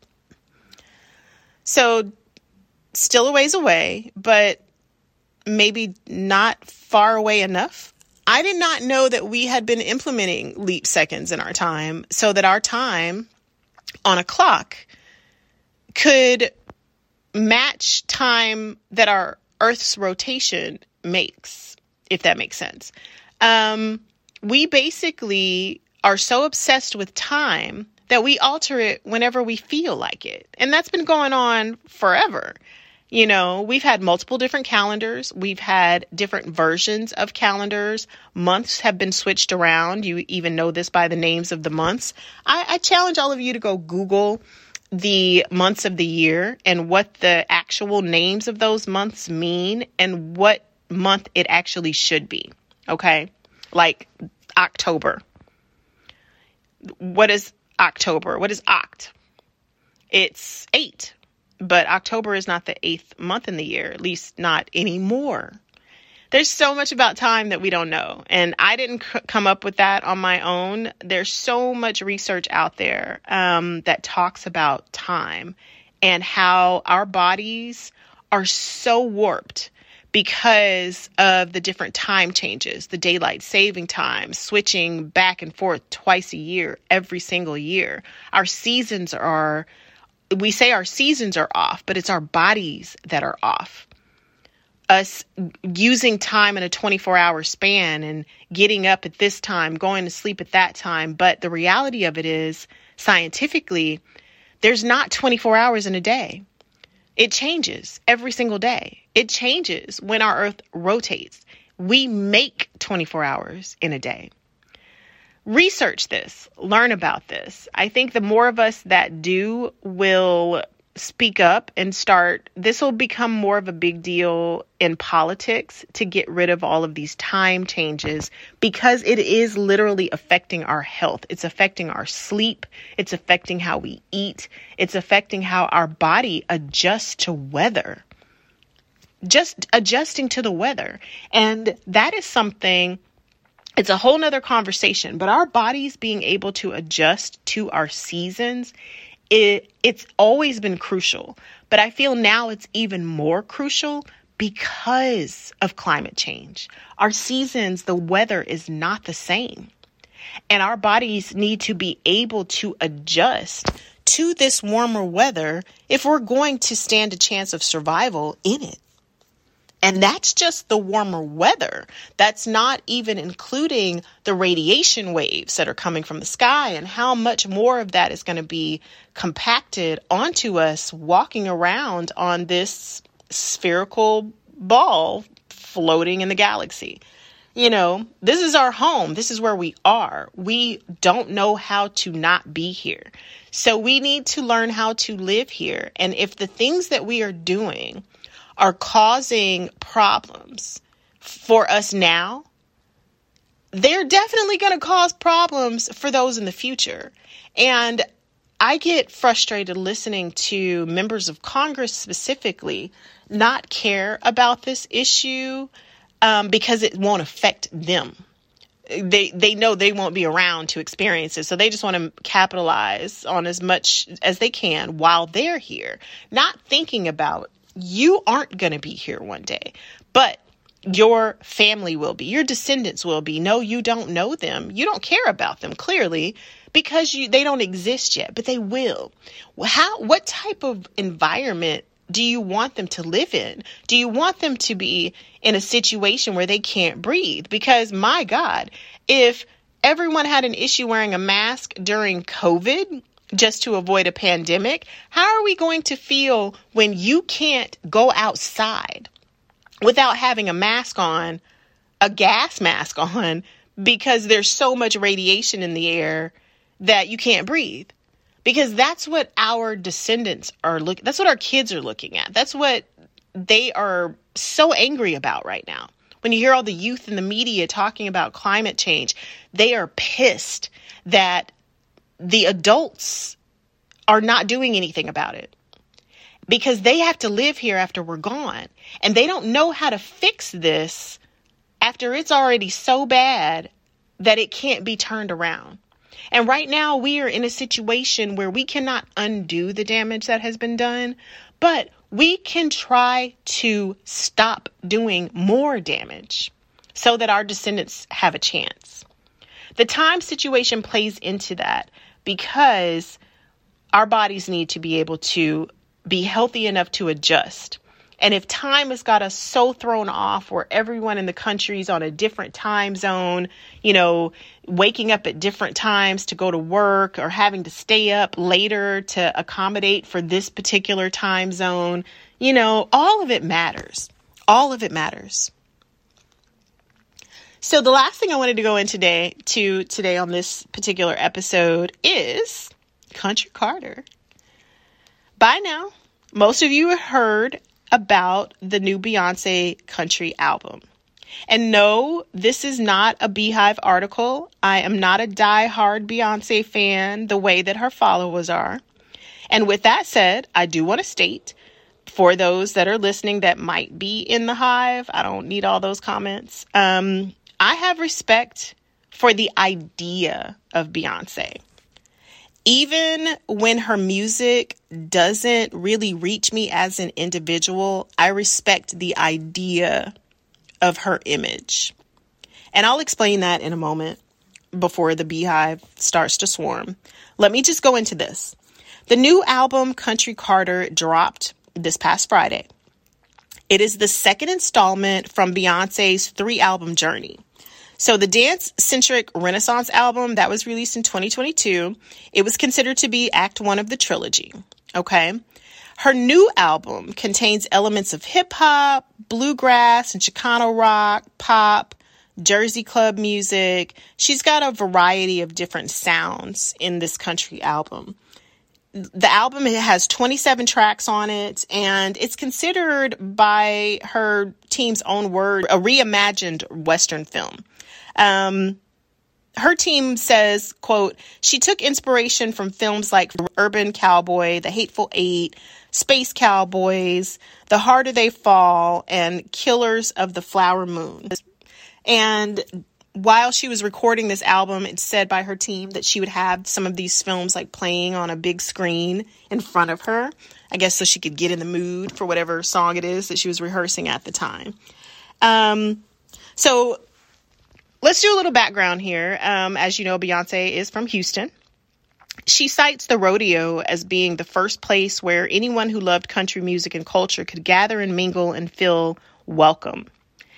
So, still a ways away, but maybe not far away enough. I did not know that we had been implementing leap seconds in our time so that our time on a clock could match time that our Earth's rotation makes, if that makes sense. We basically are so obsessed with time that we alter it whenever we feel like it. And that's been going on forever. You know, we've had multiple different calendars. We've had different versions of calendars. Months have been switched around. You even know this by the names of the months. I challenge all of you to go Google the months of the year and what the actual names of those months mean and what month it actually should be. Okay. Like October. what is October? What is Oct? It's 8, but October is not the 8th month in the year, at least not anymore. There's so much about time that we don't know. And I didn't come up with that on my own. There's so much research out there that talks about time and how our bodies are so warped because of the different time changes, the daylight saving time, switching back and forth twice a year, every single year. We say our seasons are off, but it's our bodies that are off. Us using time in a 24-hour span and getting up at this time, going to sleep at that time. But the reality of it is, scientifically, there's not 24 hours in a day. It changes every single day. It changes when our earth rotates. We make 24 hours in a day. Research this, learn about this. I think the more of us that do will speak up and this will become more of a big deal in politics to get rid of all of these time changes, because it is literally affecting our health. It's affecting our sleep. It's affecting how we eat. It's affecting how our body adjusts to weather. Just adjusting to the weather. And that is something, it's a whole nother conversation, but our bodies being able to adjust to our seasons, it's always been crucial, but I feel now it's even more crucial because of climate change. Our seasons, the weather is not the same, and our bodies need to be able to adjust to this warmer weather if we're going to stand a chance of survival in it. And that's just the warmer weather. That's not even including the radiation waves that are coming from the sky and how much more of that is going to be compacted onto us walking around on this spherical ball floating in the galaxy. You know, this is our home. This is where we are. We don't know how to not be here. So we need to learn how to live here. And if the things that we are doing are causing problems for us now, they're definitely going to cause problems for those in the future. And I get frustrated listening to members of Congress specifically not care about this issue because it won't affect them. They know they won't be around to experience it. So they just want to capitalize on as much as they can while they're here, not thinking about you aren't going to be here one day, but your family will be, your descendants will be. No, you don't know them. You don't care about them clearly because they don't exist yet, but they will. What type of environment do you want them to live in? Do you want them to be in a situation where they can't breathe? Because my God, if everyone had an issue wearing a mask during COVID, just to avoid a pandemic, how are we going to feel when you can't go outside without having a mask on, a gas mask on, because there's so much radiation in the air that you can't breathe? Because that's what our descendants are that's what our kids are looking at. That's what they are so angry about right now. When you hear all the youth in the media talking about climate change, they are pissed that the adults are not doing anything about it because they have to live here after we're gone, and they don't know how to fix this after it's already so bad that it can't be turned around. And right now we are in a situation where we cannot undo the damage that has been done, but we can try to stop doing more damage so that our descendants have a chance. The time situation plays into that because our bodies need to be able to be healthy enough to adjust. And if time has got us so thrown off where everyone in the country is on a different time zone, you know, waking up at different times to go to work or having to stay up later to accommodate for this particular time zone, you know, all of it matters. All of it matters. So the last thing I wanted to go in today on this particular episode is Country Carter. By now, most of you have heard about the new Beyonce country album. And no, this is not a Beehive article. I am not a die-hard Beyonce fan the way that her followers are. And with that said, I do want to state, for those that are listening that might be in the hive, I don't need all those comments. I have respect for the idea of Beyonce. Even when her music doesn't really reach me as an individual, I respect the idea of her image. And I'll explain that in a moment before the Beehive starts to swarm. Let me just go into this. The new album, Country Carter, dropped this past Friday. It is the second installment from Beyonce's 3-album journey. So the dance-centric Renaissance album that was released in 2022, it was considered to be Act 1 of the trilogy, okay? Her new album contains elements of hip-hop, bluegrass, and Chicano rock, pop, Jersey club music. She's got a variety of different sounds in this country album. The album has 27 tracks on it, and it's considered by her team's own word a reimagined Western film. Her team says, quote, she took inspiration from films like Urban Cowboy, The Hateful Eight, Space Cowboys, The Harder They Fall, and Killers of the Flower Moon. And while she was recording this album, it's said by her team that she would have some of these films like playing on a big screen in front of her, I guess so she could get in the mood for whatever song it is that she was rehearsing at the time. So let's do a little background here. As you know, Beyonce is from Houston. She cites the rodeo as being the first place where anyone who loved country music and culture could gather and mingle and feel welcome.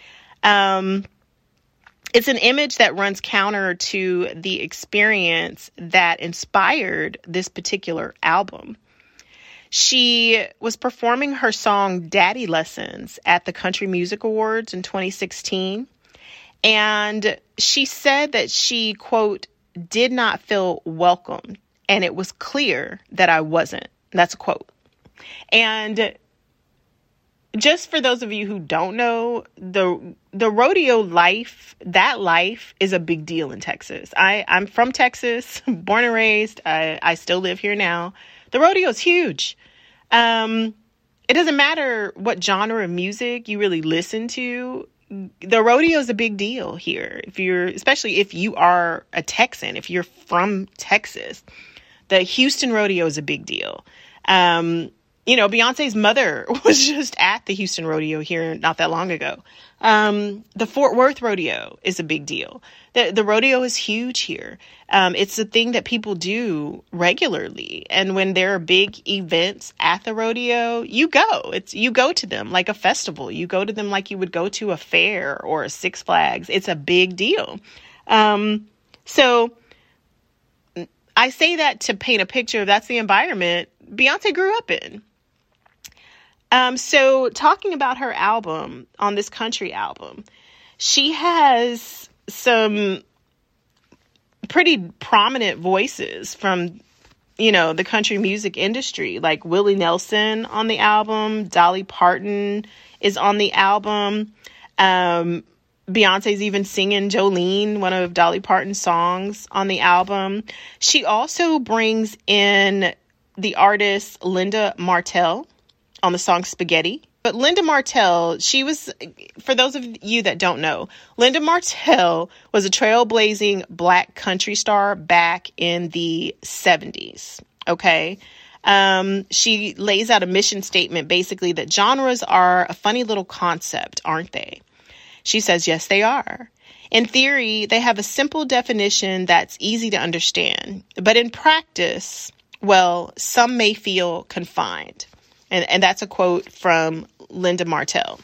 It's an image that runs counter to the experience that inspired this particular album. She was performing her song Daddy Lessons at the Country Music Awards in 2016. And she said that she, quote, did not feel welcome. And it was clear that I wasn't. That's a quote. And just for those of you who don't know, the rodeo life, that life is a big deal in Texas. I'm from Texas, born and raised. I still live here now. The rodeo is huge. It doesn't matter what genre of music you really listen to. The rodeo is a big deal here. Especially if you are a Texan, if you're from Texas, the Houston rodeo is a big deal. Beyonce's mother was just at the Houston rodeo here not that long ago. The Fort Worth rodeo is a big deal. The rodeo is huge here. It's a thing that people do regularly. And when there are big events at the rodeo, you go to them like a festival. You go to them like you would go to a fair or a Six Flags. It's a big deal. So I say that to paint a picture of that's the environment Beyonce grew up in. So talking about her album, on this country album, she has some pretty prominent voices from, the country music industry, like Willie Nelson on the album. Dolly Parton is on the album. Beyonce's even singing Jolene, one of Dolly Parton's songs, on the album. She also brings in the artist Linda Martell on the song Spaghetti. But Linda Martell, she was, for those of you that don't know, Linda Martell was a trailblazing Black country star back in the 70s. Okay. She lays out a mission statement, basically, that genres are a funny little concept, aren't they? She says, yes, they are. In theory, they have a simple definition that's easy to understand. But in practice, well, some may feel confined. And that's a quote from Linda Martell.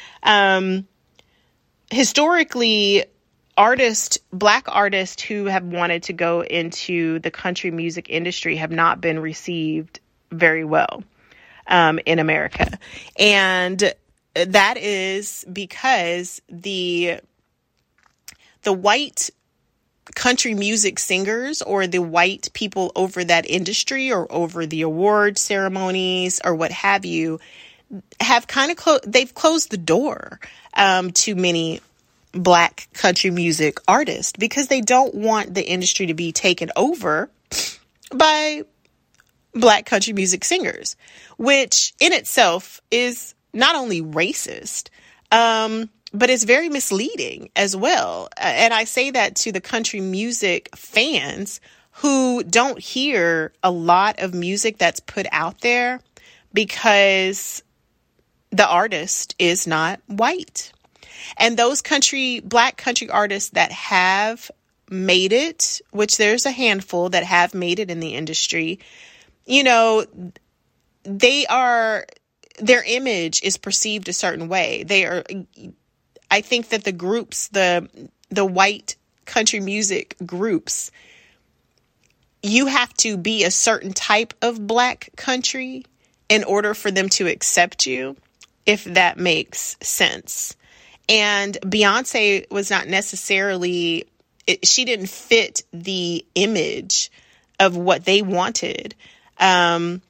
Historically, Black artists who have wanted to go into the country music industry have not been received very well in America. And that is because the white country music singers, or the white people over that industry or over the award ceremonies or what have you, have kind of they've closed the door to many Black country music artists because they don't want the industry to be taken over by Black country music singers, which in itself is not only racist, but it's very misleading as well. And I say that to the country music fans who don't hear a lot of music that's put out there because the artist is not white. And those Black country artists that have made it, which there's a handful that have made it in the industry, you know, their image is perceived a certain way. I think that the groups, the white country music groups, you have to be a certain type of Black country in order for them to accept you, if that makes sense. And Beyonce was not necessarily, she didn't fit the image of what they wanted from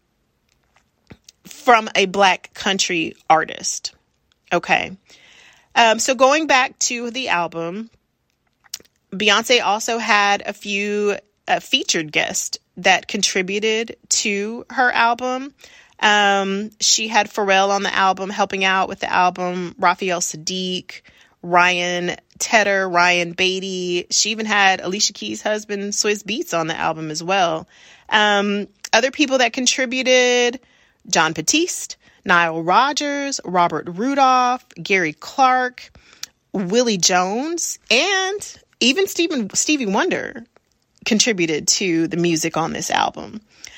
a Black country artist. Okay. So going back to the album, Beyonce also had a few featured guests that contributed to her album. She had Pharrell on the album, helping out with the album, Raphael Saadiq, Ryan Tedder, Ryan Beatty. She even had Alicia Keys' husband, Swizz Beatz, on the album as well. Other people that contributed, Jon Batiste, Nile Rodgers, Robert Rudolph, Gary Clark, Willie Jones, and even Stevie Wonder contributed to the music on this album.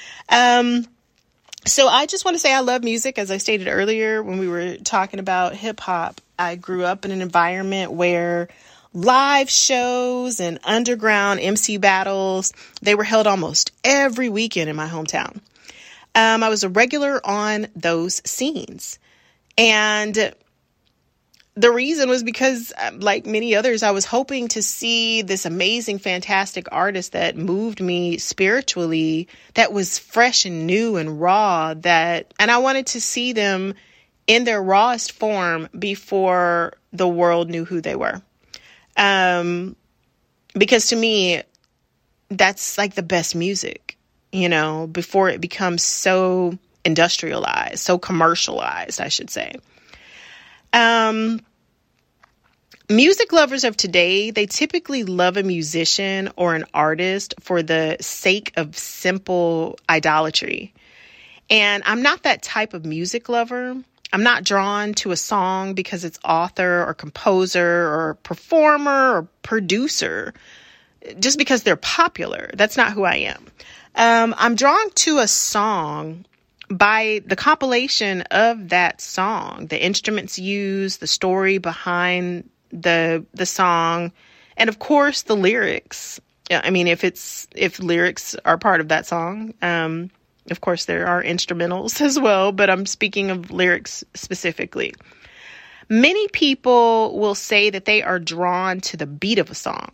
So I just want to say I love music. As I stated earlier when we were talking about hip hop, I grew up in an environment where live shows and underground MC battles, they were held almost every weekend in my hometown. I was a regular on those scenes. And the reason was because, like many others, I was hoping to see this amazing, fantastic artist that moved me spiritually, that was fresh and new and raw, and I wanted to see them in their rawest form before the world knew who they were. Because to me, that's like the best music, before it becomes so industrialized, so commercialized, I should say. Music lovers of today, they typically love a musician or an artist for the sake of simple idolatry. And I'm not that type of music lover. I'm not drawn to a song because it's author or composer or performer or producer, just because they're popular. That's not who I am. I'm drawn to a song by the compilation of that song, the instruments used, the story behind the song, and of course the lyrics. I mean, if lyrics are part of that song, of course there are instrumentals as well, but I'm speaking of lyrics specifically. Many people will say that they are drawn to the beat of a song.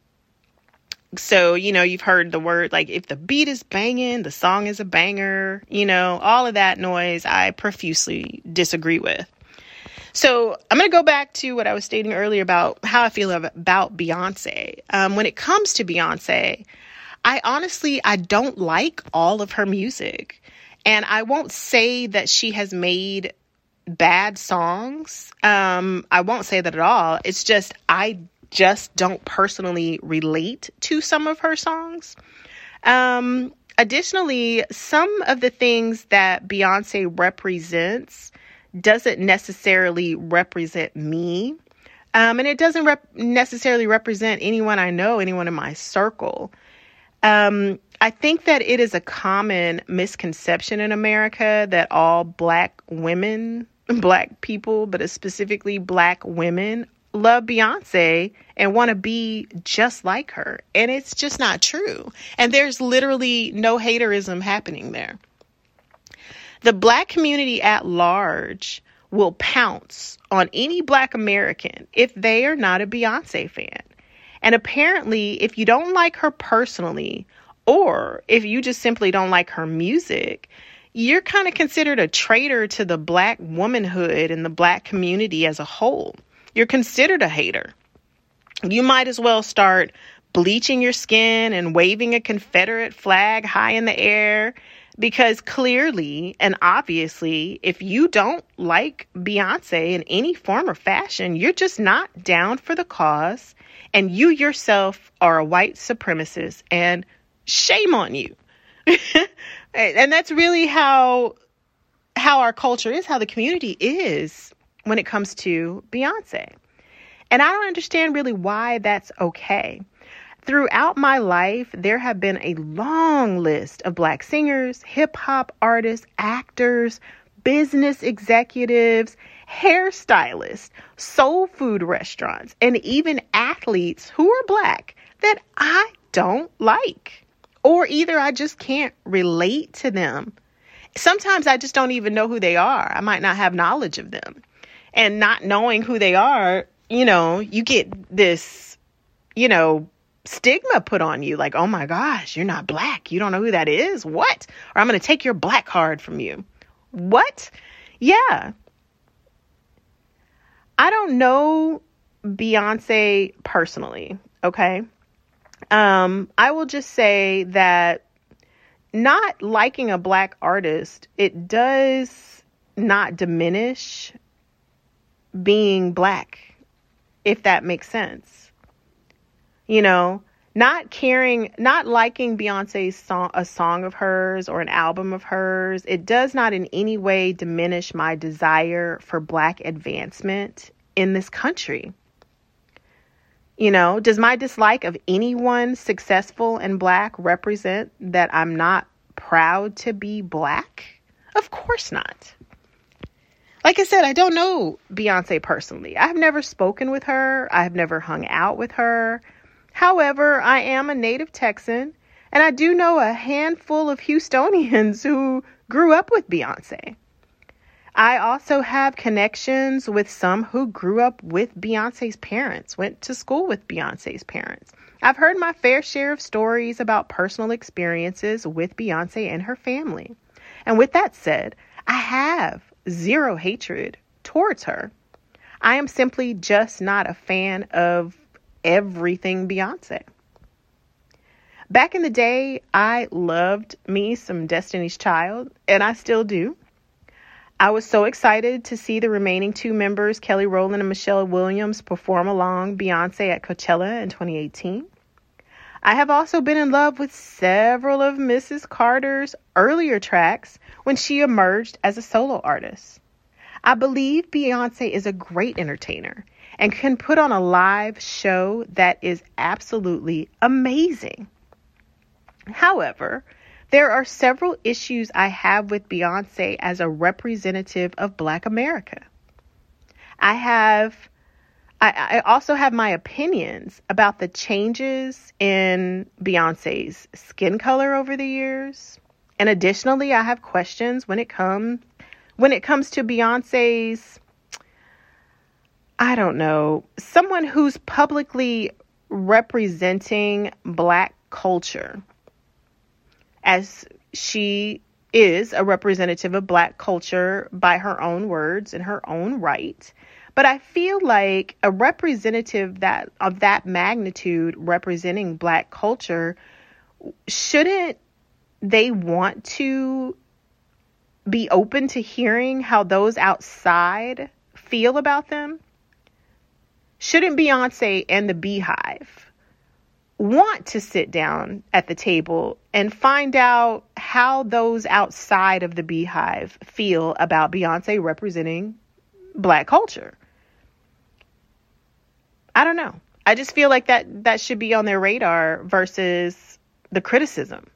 So, you've heard the word, like, if the beat is banging, the song is a banger, all of that noise I profusely disagree with. So I'm going to go back to what I was stating earlier about how I feel about Beyonce. When it comes to Beyonce, I don't like all of her music. And I won't say that she has made bad songs. I won't say that at all. It's just, I just don't personally relate to some of her songs. Additionally, some of the things that Beyonce represents doesn't necessarily represent me. And it doesn't necessarily represent anyone I know, anyone in my circle. I think that it is a common misconception in America that all Black women, Black people, but specifically Black women, love Beyonce and want to be just like her. And it's just not true. And there's literally no haterism happening there. The Black community at large will pounce on any Black American if they are not a Beyonce fan. And apparently, if you don't like her personally, or if you just simply don't like her music, you're kind of considered a traitor to the Black womanhood and the Black community as a whole. You're considered a hater. You might as well start bleaching your skin and waving a Confederate flag high in the air, because clearly and obviously, if you don't like Beyonce in any form or fashion, you're just not down for the cause, and you yourself are a white supremacist, and shame on you. And that's really how our culture is, how the community is when it comes to Beyonce. And I don't understand really why that's okay. Throughout my life, there have been a long list of Black singers, hip hop artists, actors, business executives, hairstylists, soul food restaurants, and even athletes who are Black that I don't like, or either I just can't relate to them. Sometimes I just don't even know who they are. I might not have knowledge of them. And not knowing who they are, you get this, stigma put on you, like, oh my gosh, you're not Black. You don't know who that is? What? Or I'm going to take your Black card from you. What? Yeah. I don't know Beyonce personally. Okay. I will just say that not liking a Black artist, it does not diminish being Black, if that makes sense. Not liking Beyonce's a song of hers or an album of hers, it does not in any way diminish my desire for Black advancement in this country. Does my dislike of anyone successful and Black represent that I'm not proud to be Black? Of course not. Like I said, I don't know Beyonce personally. I've never spoken with her. I've never hung out with her. However, I am a native Texan, and I do know a handful of Houstonians who grew up with Beyonce. I also have connections with some who grew up with Beyonce's parents, went to school with Beyonce's parents. I've heard my fair share of stories about personal experiences with Beyonce and her family. And with that said, I have zero hatred towards her. I am simply just not a fan of everything Beyonce. Back in the day, I loved me some Destiny's Child, and I still do. I was so excited to see the remaining two members, Kelly Rowland and Michelle Williams, perform along Beyonce at Coachella in 2018. I have also been in love with several of Mrs. Carter's earlier tracks when she emerged as a solo artist. I believe Beyonce is a great entertainer and can put on a live show that is absolutely amazing. However, there are several issues I have with Beyonce as a representative of Black America. I also have my opinions about the changes in Beyonce's skin color over the years. And additionally, I have questions when it comes to Beyonce's, someone who's publicly representing Black culture, as she is a representative of Black culture by her own words and her own right. But I feel like a representative of that magnitude representing Black culture, shouldn't they want to be open to hearing how those outside feel about them? Shouldn't Beyonce and the Beehive want to sit down at the table and find out how those outside of the Beehive feel about Beyonce representing Black culture? I don't know. I just feel like that should be on their radar versus the criticism.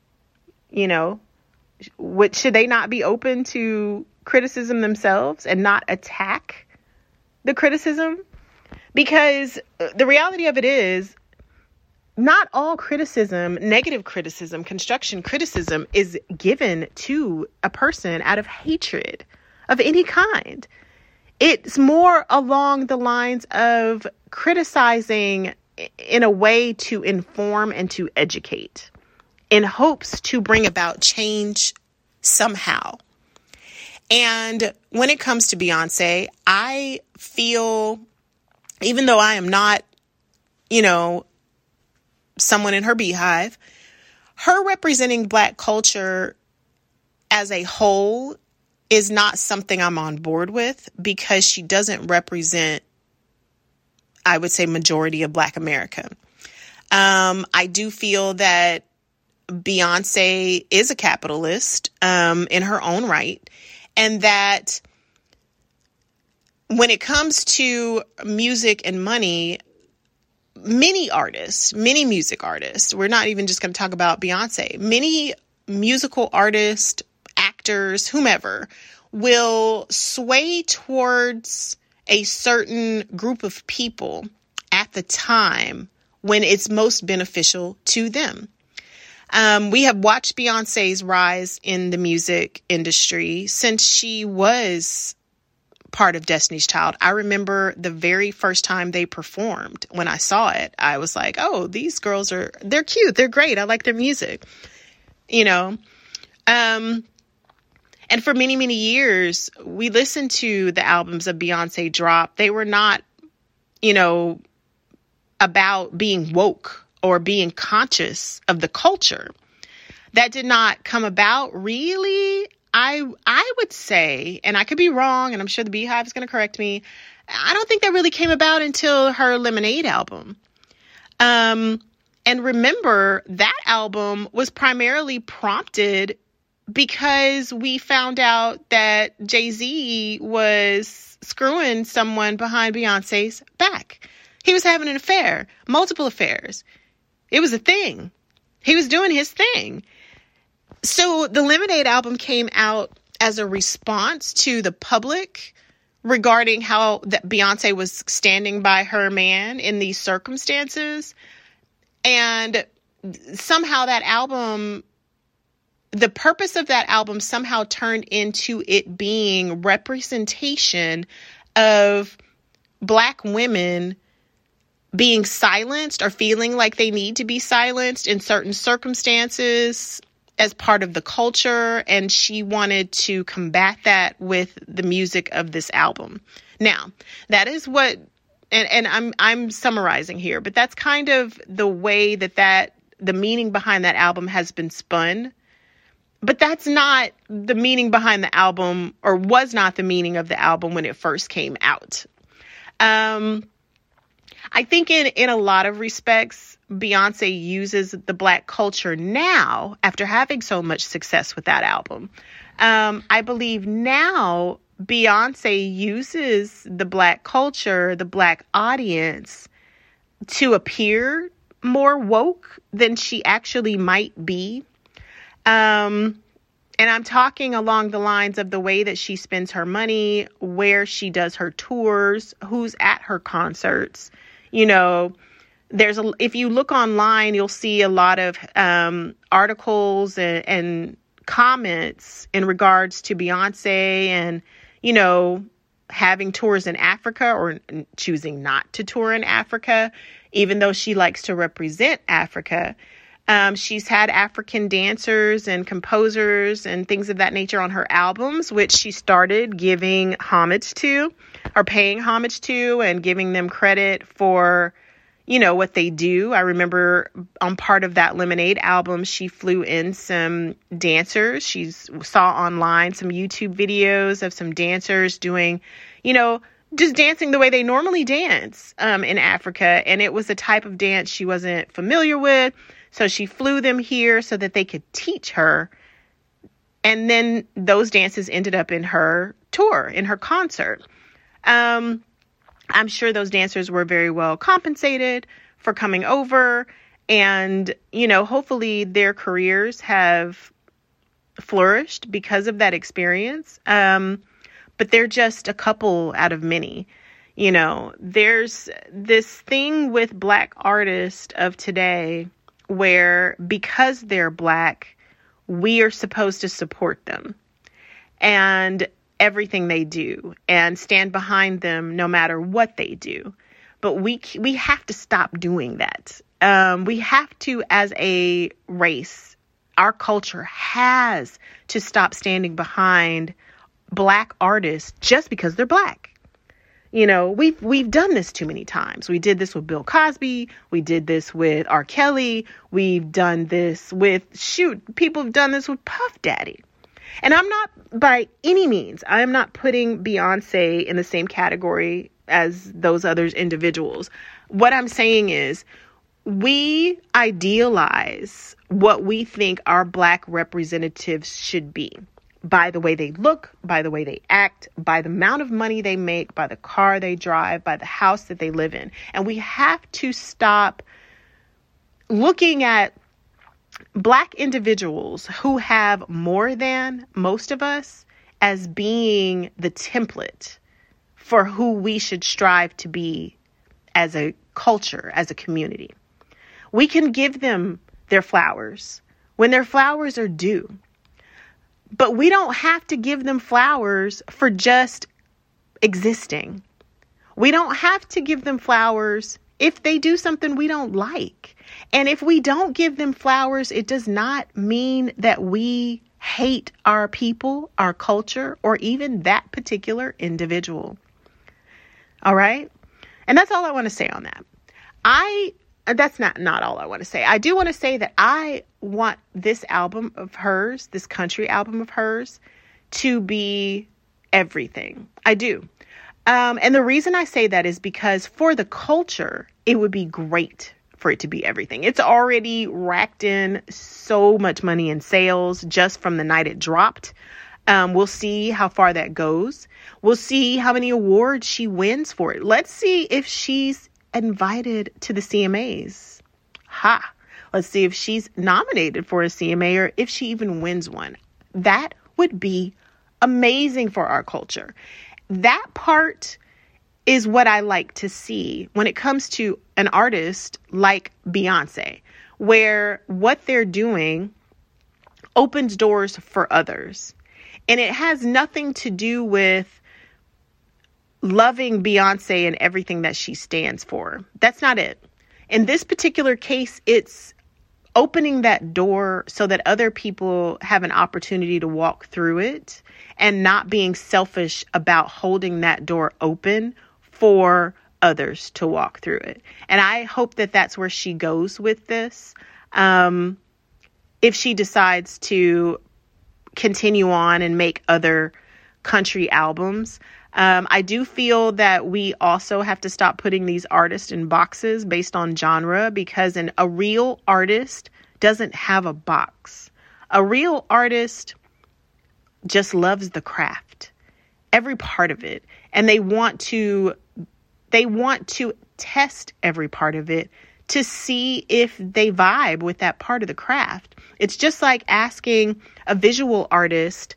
Should they not be open to criticism themselves and not attack the criticism? Because the reality of it is, not all criticism, negative criticism, construction criticism is given to a person out of hatred of any kind. It's more along the lines of criticizing in a way to inform and to educate, in hopes to bring about change somehow. And when it comes to Beyonce, I feel, even though I am not you know, someone in her beehive. Her representing Black culture as a whole is not something I'm on board with, because she doesn't represent, I would say, majority of Black America. I do feel that Beyonce is a capitalist in her own right, and that when it comes to music and money, many music artists, we're not even just going to talk about Beyonce, many musical artists, actors, whomever, will sway towards a certain group of people at the time when it's most beneficial to them. We have watched Beyonce's rise in the music industry since she was part of Destiny's Child. I remember the very first time they performed. When I saw it, I was like, oh, these girls they're cute. They're great. I like their music, you know? And for many, many years, we listened to the albums of Beyonce drop. They were not, you know, about being woke or being conscious of the culture. That did not come about really. I would say, and I could be wrong, and I'm sure the Beehive is going to correct me, I don't think that really came about until her Lemonade album. And remember, that album was primarily prompted because we found out that Jay-Z was screwing someone behind Beyonce's back. He was having an affair, multiple affairs. It was a thing. He was doing his thing. So the Lemonade album came out as a response to the public regarding how that Beyonce was standing by her man in these circumstances. And somehow that album, the purpose of that album somehow turned into it being representation of Black women being silenced or feeling like they need to be silenced in certain circumstances as part of the culture. And she wanted to combat that with the music of this album. Now, that is what, and I'm summarizing here, but that's kind of the way that the meaning behind that album has been spun. But that's not the meaning behind the album, or was not the meaning of the album when it first came out. I think in a lot of respects, Beyonce uses the Black culture now after having so much success with that album. I believe now Beyonce uses the Black culture, the Black audience, to appear more woke than she actually might be. And I'm talking along the lines of the way that she spends her money, where she does her tours, who's at her concerts. You know, if you look online, you'll see a lot of articles and comments in regards to Beyonce and, you know, having tours in Africa or choosing not to tour in Africa, even though she likes to represent Africa. She's had African dancers and composers and things of that nature on her albums, which she started giving homage to, or paying homage to, and giving them credit for, you know, what they do. I remember on part of that Lemonade album, she flew in some dancers. She saw online some YouTube videos of some dancers doing, you know, just dancing the way they normally dance in Africa. And it was a type of dance she wasn't familiar with. So she flew them here so that they could teach her. And then those dances ended up in her tour, in her concert. I'm sure those dancers were very well compensated for coming over. And, you know, hopefully their careers have flourished because of that experience. But they're just a couple out of many. You know, there's this thing with Black artists of today where because they're Black, we are supposed to support them and everything they do and stand behind them no matter what they do. But we have to stop doing that. We have to, as a race, our culture has to stop standing behind Black artists just because they're Black. We've done this too many times. We did this with Bill Cosby. We did this with R. Kelly. We've done this with, people have done this with Puff Daddy. And I'm not, by any means, I am not putting Beyonce in the same category as those others individuals. What I'm saying is, we idealize what we think our Black representatives should be by the way they look, by the way they act, by the amount of money they make, by the car they drive, by the house that they live in. And we have to stop looking at Black individuals who have more than most of us as being the template for who we should strive to be as a culture, as a community. We can give them their flowers when their flowers are due. But we don't have to give them flowers for just existing. We don't have to give them flowers if they do something we don't like. And if we don't give them flowers, it does not mean that we hate our people, our culture, or even that particular individual. All right? And that's all I want to say on that. That's not all I want to say. I do want to say that I want this album of hers, this country album of hers, to be everything. I do. And the reason I say that is because for the culture, it would be great for it to be everything. It's already racked in so much money in sales just from the night it dropped. We'll see how far that goes. We'll see how many awards she wins for it. Let's see if she's invited to the CMAs. Let's see if she's nominated for a CMA or if she even wins one. That would be amazing for our culture. That part is what I like to see when it comes to an artist like Beyonce, where what they're doing opens doors for others. And it has nothing to do with loving Beyonce and everything that she stands for. That's not it. In this particular case, it's opening that door so that other people have an opportunity to walk through it and not being selfish about holding that door open for others to walk through it. And I hope that that's where she goes with this. If she decides to continue on and make other country albums, I do feel that we also have to stop putting these artists in boxes based on genre, because a real artist doesn't have a box. A real artist just loves the craft, every part of it. And they want to test every part of it to see if they vibe with that part of the craft. It's just like asking a visual artist,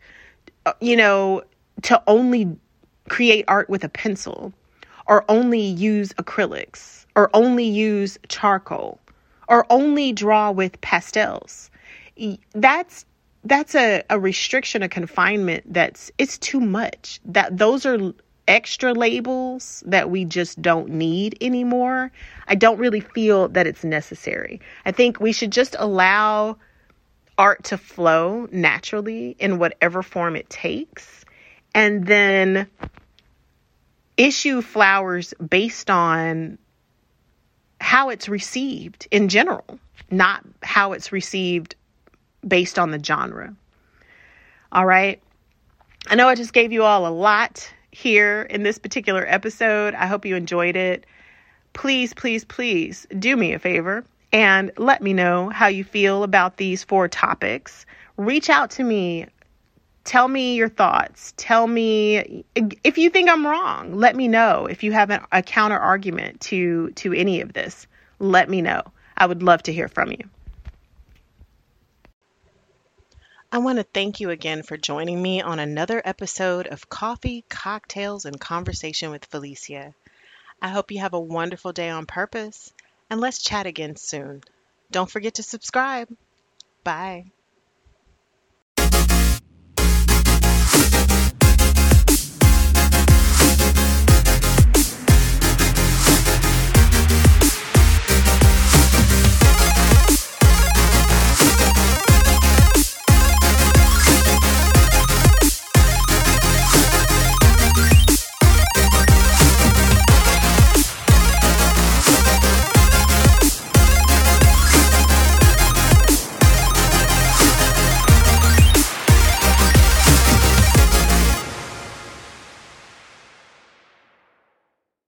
to only create art with a pencil, or only use acrylics, or only use charcoal, or only draw with pastels. That's a restriction, a confinement it's too much. Those are extra labels that we just don't need anymore. I don't really feel that it's necessary. I think we should just allow art to flow naturally in whatever form it takes, and then issue flowers based on how it's received in general, not how it's received based on the genre. All right. I know I just gave you all a lot here in this particular episode. I hope you enjoyed it. Please, please, please do me a favor and let me know how you feel about these 4 topics. Reach out to me. Tell me your thoughts. Tell me if you think I'm wrong. Let me know. If you have a counter argument to any of this, let me know. I would love to hear from you. I want to thank you again for joining me on another episode of Coffee, Cocktails, and Conversation with Felicia. I hope you have a wonderful day on purpose, and let's chat again soon. Don't forget to subscribe. Bye.